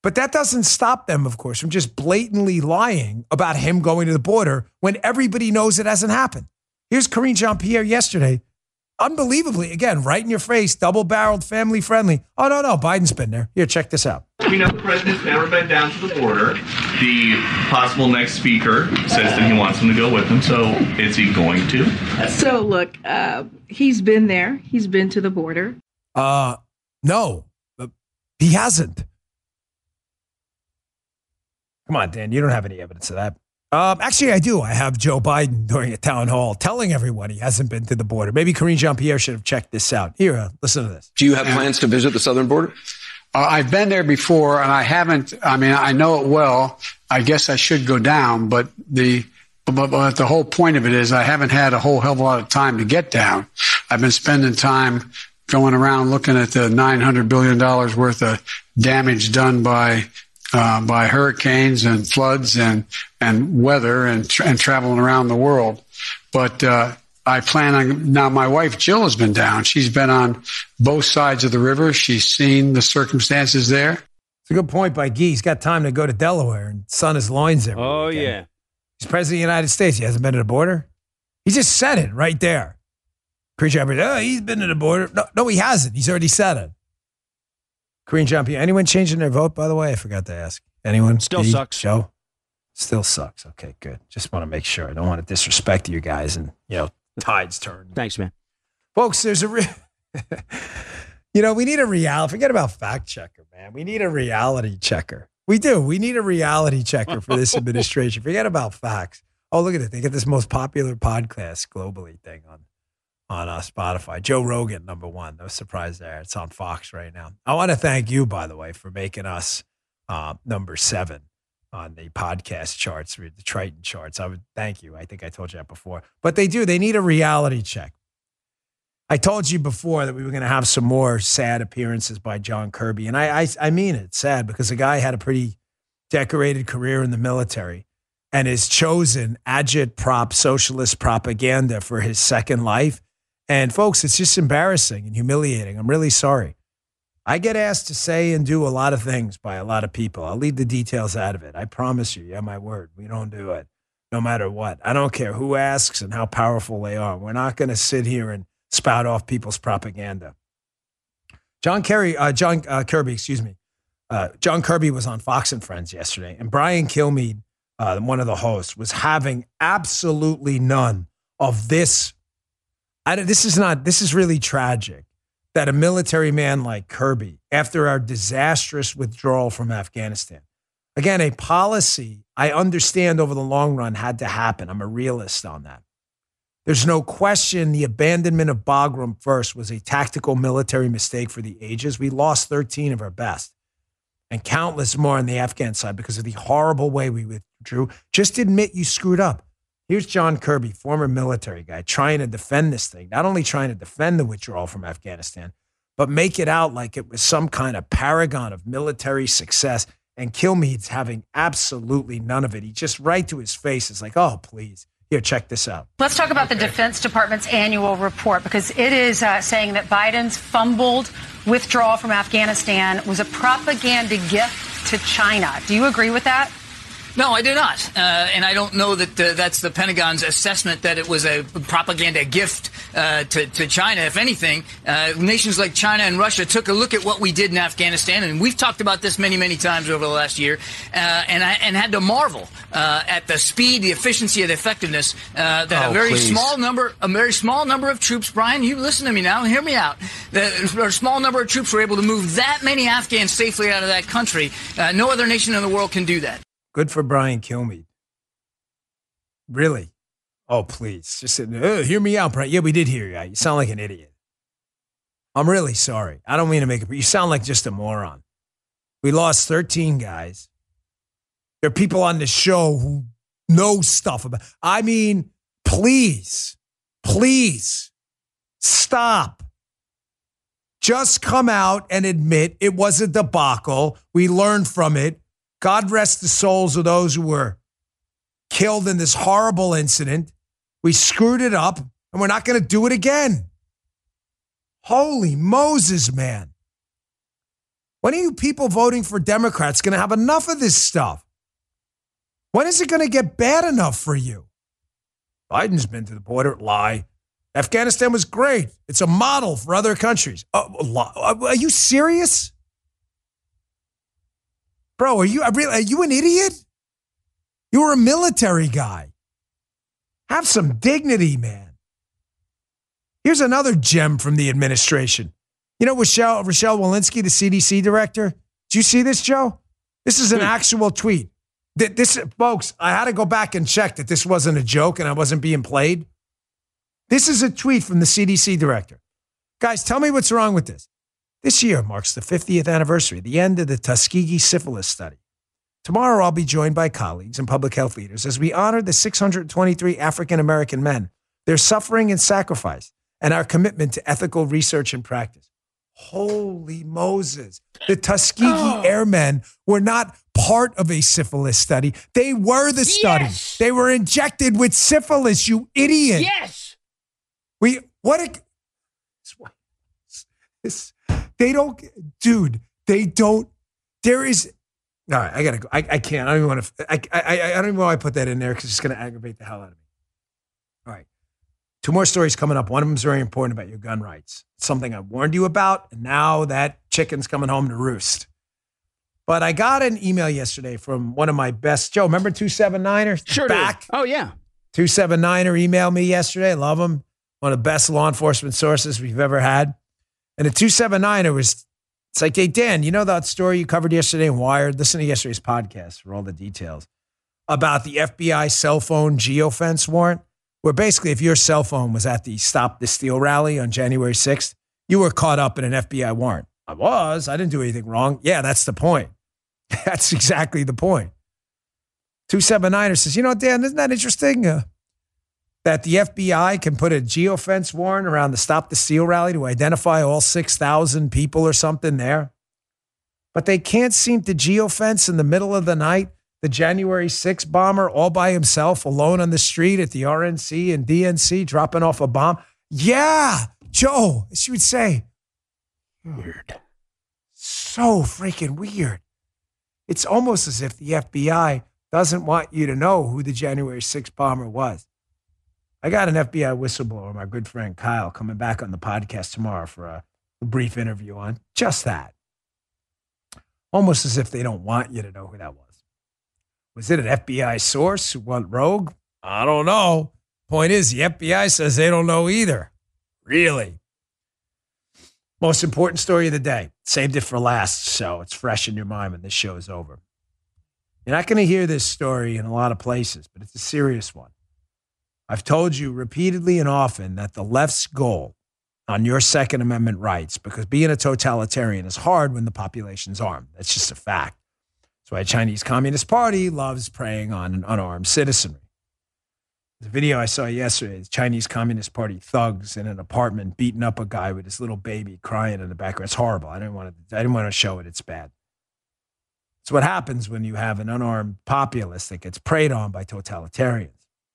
But that doesn't stop them, of course, from just blatantly lying about him going to the border when everybody knows it hasn't happened. Here's Karine Jean-Pierre yesterday. Unbelievably, again, right in your face, double-barreled, family-friendly. Oh, no, no, Biden's been there. Here, check this out. We know the president's never been down to the border. The possible next speaker says that he wants him to go with him. So is he going to? So, look, uh, he's been there. He's been to the border. Uh, no, he hasn't. Come on, Dan, you don't have any evidence of that. Um, actually, I do. I have Joe Biden during a town hall telling everyone he hasn't been to the border. Maybe Karine Jean-Pierre should have checked this out. Here, uh, listen to this. Do you have plans to visit the southern border? Uh, I've been there before, and I haven't. I mean, I know it well. I guess I should go down, but the but, but the whole point of it is I haven't had a whole hell of a lot of time to get down. I've been spending time going around looking at the nine hundred billion dollars worth of damage done by Uh, by hurricanes and floods and and weather and tra- and traveling around the world. But uh, I plan on now. My wife Jill has been down. She's been on both sides of the river. She's seen the circumstances there. It's a good point by Guy. He's got time to go to Delaware and sun his loins every Oh weekend. yeah, he's president of the United States. He hasn't been to the border. He just said it right there. Karine Jean-Pierre, oh, he's been to the border. No, no, he hasn't. He's already said it. Karine Jean-Pierre, anyone changing their vote, by the way? I forgot to ask. Anyone? Still D? sucks. Joe? Still sucks. Okay, good. Just want to make sure. I don't want to disrespect you guys and, you know, tides turn. Thanks, man. Folks, there's a real, you know, we need a reality. Forget about fact checker, man. We need a reality checker. We do. We need a reality checker for this administration. Forget about facts. Oh, look at it. They get this most popular podcast globally thing on on uh, Spotify. Joe Rogan, number one. No surprise there. It's on Fox right now. I want to thank you, by the way, for making us uh, number seven on the podcast charts, the Triton charts. I would thank you. I think I told you that before. But they do. They need a reality check. I told you before that we were going to have some more sad appearances by John Kirby. And I, I, I mean it, sad, because the guy had a pretty decorated career in the military and is chosen agit-prop socialist propaganda for his second life. And folks, it's just embarrassing and humiliating. I'm really sorry. I get asked to say and do a lot of things by a lot of people. I'll leave the details out of it. I promise you, yeah, my word, we don't do it no matter what. I don't care who asks and how powerful they are. We're not going to sit here and spout off people's propaganda. John Kerry, uh, John uh, Kirby, excuse me. Uh, John Kirby was on Fox and Friends yesterday, and Brian Kilmeade, uh, one of the hosts, was having absolutely none of this. I, this is not, this is really tragic that a military man like Kirby, after our disastrous withdrawal from Afghanistan, again, a policy I understand over the long run had to happen. I'm a realist on that. There's no question the abandonment of Bagram first was a tactical military mistake for the ages. We lost thirteen of our best and countless more on the Afghan side because of the horrible way we withdrew. Just admit you screwed up. Here's John Kirby, former military guy, trying to defend this thing, not only trying to defend the withdrawal from Afghanistan, but make it out like it was some kind of paragon of military success. And Kilmeade's having absolutely none of it. He just right to his face is like, oh, please. Here, check this out. Let's talk about the Defense Department's annual report, because it is uh, saying that Biden's fumbled withdrawal from Afghanistan was a propaganda gift to China. Do you agree with that? No, I do not. Uh, and I don't know that uh, that's the Pentagon's assessment that it was a propaganda gift uh, to, to China. If anything, uh, nations like China and Russia took a look at what we did in Afghanistan, and we've talked about this many, many times over the last year, uh, and, I, and had to marvel uh, at the speed, the efficiency, and the effectiveness uh, that oh, a very please. small number, a very small number of troops, Brian, you listen to me now, hear me out, the, a small number of troops were able to move that many Afghans safely out of that country. Uh, no other nation in the world can do that. Good for Brian Kilmeade. Really? Oh, please. Just uh, hear me out, Brian. Yeah, we did hear you out. You sound like an idiot. I'm really sorry. I don't mean to make it, but you sound like just a moron. We lost thirteen guys. There are people on the show who know stuff about. I mean, please, please stop. Just come out and admit it was a debacle. We learned from it. God rest the souls of those who were killed in this horrible incident. We screwed it up, and we're not going to do it again. Holy Moses, man. When are you people voting for Democrats going to have enough of this stuff? When is it going to get bad enough for you? Biden's been to the border. Lie. Afghanistan was great. It's a model for other countries. Uh, are you serious? Bro, are you, are you an idiot? You were a military guy. Have some dignity, man. Here's another gem from the administration. You know Rochelle, Rochelle Walensky, the C D C director? Did you see this, Joe? This is an actual tweet. This, folks, I had to go back and check that this wasn't a joke and I wasn't being played. This is a tweet from the C D C director. Guys, tell me what's wrong with this. This year marks the fiftieth anniversary, the end of the Tuskegee syphilis study. Tomorrow, I'll be joined by colleagues and public health leaders as we honor the six hundred twenty-three African-American men, their suffering and sacrifice, and our commitment to ethical research and practice. Holy Moses. The Tuskegee oh. Airmen were not part of a syphilis study. They were the study. Yes. They were injected with syphilis, you idiot. Yes. We, what a, this, they don't, dude, they don't, there is, all right, I gotta go. I, I can't. I don't even want to, I, I, I don't even know why I put that in there because it's going to aggravate the hell out of me. All right. Two more stories coming up. One of them is very important about your gun rights. It's something I warned you about, and now that chicken's coming home to roost. But I got an email yesterday from one of my best, Joe, remember two seven niner? Sure Back. did. Oh, yeah. two seven niner emailed me yesterday. I love him. One of the best law enforcement sources we've ever had. And the two seven niner was, it's like, hey, Dan, you know that story you covered yesterday in Wired? Listen to yesterday's podcast for all the details about the F B I cell phone geofence warrant, where basically if your cell phone was at the Stop the Steal rally on January sixth, you were caught up in an F B I warrant. I was. I didn't do anything wrong. Yeah, that's the point. That's exactly the point. two seven niner says, you know, Dan, isn't that interesting? Uh, that the F B I can put a geofence warrant around the Stop the Steal rally to identify all six thousand people or something there. But they can't seem to geofence in the middle of the night the January sixth bomber all by himself, alone on the street at the R N C and D N C, dropping off a bomb. Yeah, Joe, as you would say, weird. So freaking weird. It's almost as if the F B I doesn't want you to know who the January sixth bomber was. I got an F B I whistleblower, my good friend Kyle, coming back on the podcast tomorrow for a, a brief interview on just that. Almost as if they don't want you to know who that was. Was it an F B I source who went rogue? I don't know. Point is, the F B I says they don't know either. Really? Most important story of the day. Saved it for last, so it's fresh in your mind when this show is over. You're not going to hear this story in a lot of places, but it's a serious one. I've told you repeatedly and often that the left's goal on your Second Amendment rights, because being a totalitarian is hard when the population's armed. That's just a fact. That's why the Chinese Communist Party loves preying on an unarmed citizenry. The video I saw yesterday, the Chinese Communist Party thugs in an apartment beating up a guy with his little baby crying in the background. It's horrible. I didn't want to, I didn't want to show it. It's bad. It's what happens when you have an unarmed populace that gets preyed on by totalitarians.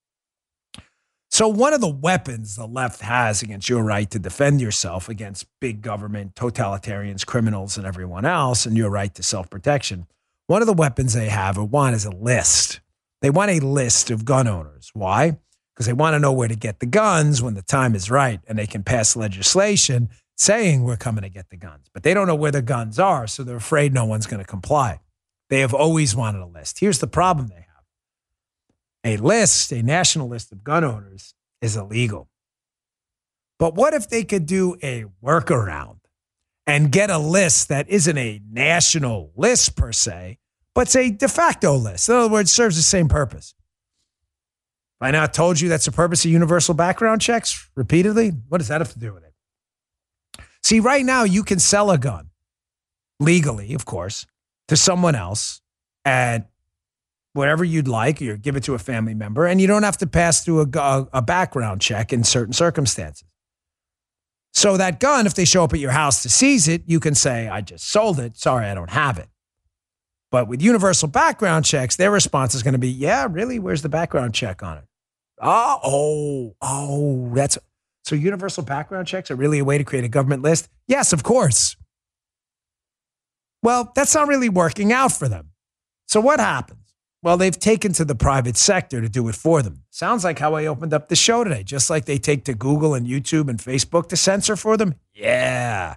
So one of the weapons the left has against your right to defend yourself against big government, totalitarians, criminals, and everyone else, and your right to self-protection, one of the weapons they have or want is a list. They want a list of gun owners. Why? Because they want to know where to get the guns when the time is right, and they can pass legislation saying we're coming to get the guns. But they don't know where the guns are, so they're afraid no one's going to comply. They have always wanted a list. Here's the problem they have. A list, a national list of gun owners, is illegal. But what if they could do a workaround and get a list that isn't a national list per se, but it's a de facto list? In other words, serves the same purpose. I now told you that's the purpose of universal background checks repeatedly. What does that have to do with it? See, right now you can sell a gun legally, of course, to someone else at whatever you'd like, or give it to a family member, and you don't have to pass through a, a background check in certain circumstances. So that gun, if they show up at your house to seize it, you can say, I just sold it. Sorry, I don't have it. But with universal background checks, their response is going to be, yeah, really? Where's the background check on it? Oh, oh, oh, that's so universal background checks are really a way to create a government list? Yes, of course. Well, that's not really working out for them. So what happens? Well, they've taken to the private sector to do it for them. Sounds like how I opened up the show today, just like they take to Google and YouTube and Facebook to censor for them. Yeah.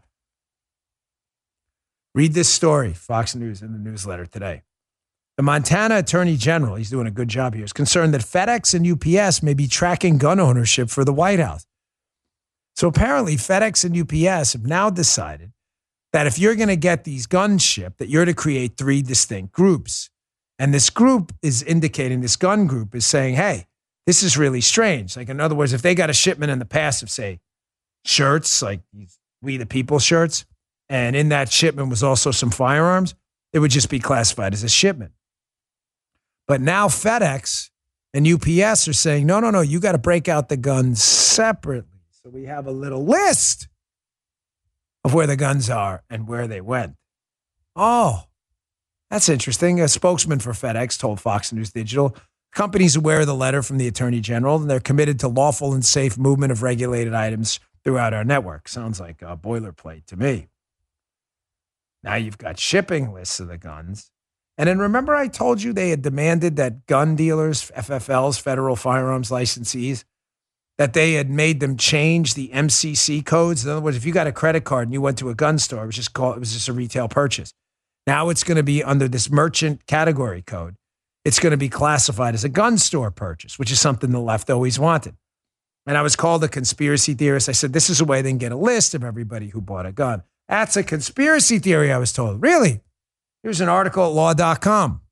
Read this story, Fox News in the newsletter today. The Montana Attorney General, he's doing a good job here, is concerned that FedEx and U P S may be tracking gun ownership for the White House. So apparently FedEx and U P S have now decided that if you're going to get these guns shipped, that you're to create three distinct groups. And this group is indicating, this gun group is saying, hey, this is really strange. Like, in other words, if they got a shipment in the past of, say, shirts, like We the People shirts, and in that shipment was also some firearms, it would just be classified as a shipment. But now FedEx and U P S are saying, no, no, no, you got to break out the guns separately. So we have a little list of where the guns are and where they went. Oh, that's interesting. A spokesman for FedEx told Fox News Digital, the company's aware of the letter from the Attorney General, and they're committed to lawful and safe movement of regulated items throughout our network. Sounds like a boilerplate to me. Now you've got shipping lists of the guns. And then remember I told you they had demanded that gun dealers, F F Ls, federal firearms licensees, that they had made them change the M C C codes. In other words, if you got a credit card and you went to a gun store, it was just called, it was just a retail purchase. Now it's going to be under this merchant category code. It's going to be classified as a gun store purchase, which is something the left always wanted. And I was called a conspiracy theorist. I said, this is a way they can get a list of everybody who bought a gun. That's a conspiracy theory, I was told. Really? Here's an article at law dot com.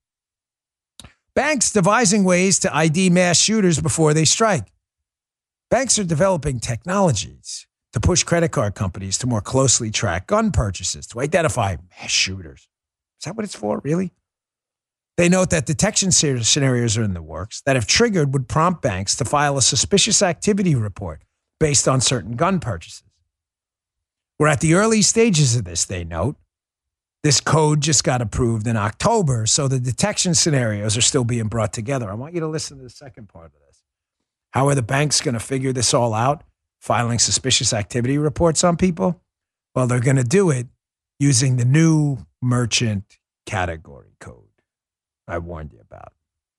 Banks devising ways to I D mass shooters before they strike. Banks are developing technologies to push credit card companies to more closely track gun purchases to identify mass shooters. Is that what it's for, really? They note that detection scenarios are in the works that, if triggered, would prompt banks to file a suspicious activity report based on certain gun purchases. We're at the early stages of this, they note. This code just got approved in October, so the detection scenarios are still being brought together. I want you to listen to the second part of this. How are the banks going to figure this all out, filing suspicious activity reports on people? Well, they're going to do it using the new merchant category code I warned you about.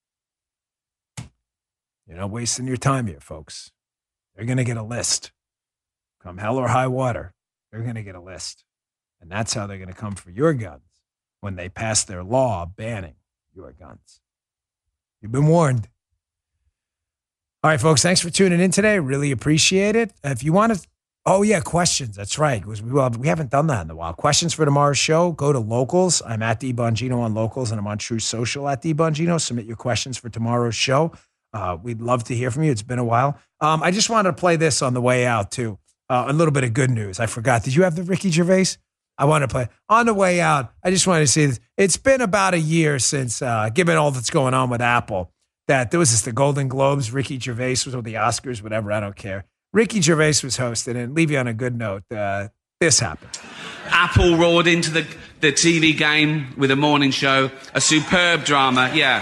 You're not wasting your time here, folks. They're going to get a list. Come hell or high water, they're going to get a list. And that's how they're going to come for your guns when they pass their law banning your guns. You've been warned. All right, folks, thanks for tuning in today. Really appreciate it. If you want to, oh, yeah, questions. That's right. We, well, we haven't done that in a while. Questions for tomorrow's show, go to Locals. I'm at D Bongino on Locals, and I'm on True Social at D Bongino. Submit your questions for tomorrow's show. Uh, we'd love to hear from you. It's been a while. Um, I just wanted to play this on the way out, too. Uh, a little bit of good news. I forgot. Did you have the Ricky Gervais? I want to play on the way out. I just wanted to say this. It's been about a year since, uh, given all that's going on with Apple, that there was this, the Golden Globes, Ricky Gervais was with the Oscars, whatever, I don't care. Ricky Gervais was hosting, and leave you on a good note. Uh, this happened. Apple roared into the, the T V game with a morning show, a superb drama, yeah.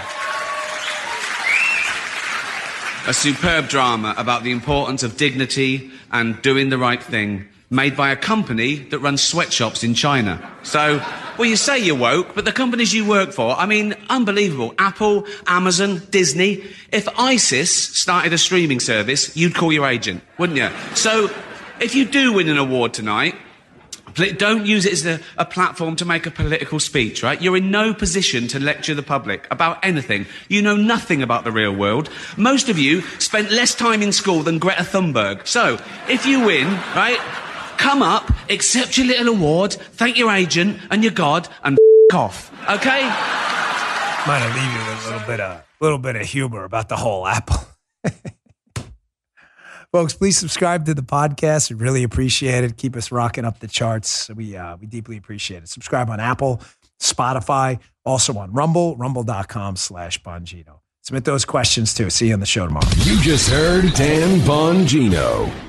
A superb drama about the importance of dignity and doing the right thing, made by a company that runs sweatshops in China. So, well, you say you're woke, but the companies you work for, I mean, unbelievable. Apple, Amazon, Disney. If ISIS started a streaming service, you'd call your agent, wouldn't you? So, if you do win an award tonight, don't use it as a, a platform to make a political speech, right? You're in no position to lecture the public about anything. You know nothing about the real world. Most of you spent less time in school than Greta Thunberg. So, if you win, right, come up, accept your little award, thank your agent and your God, and f*** off, okay? Might have leave you with a little bit of, little bit of humor about the whole Apple. Folks, please subscribe to the podcast. We really appreciate it. Keep us rocking up the charts. We uh, we deeply appreciate it. Subscribe on Apple, Spotify, also on Rumble, rumble.com slash Bongino. Submit those questions too. See you on the show tomorrow. You just heard Dan Bongino.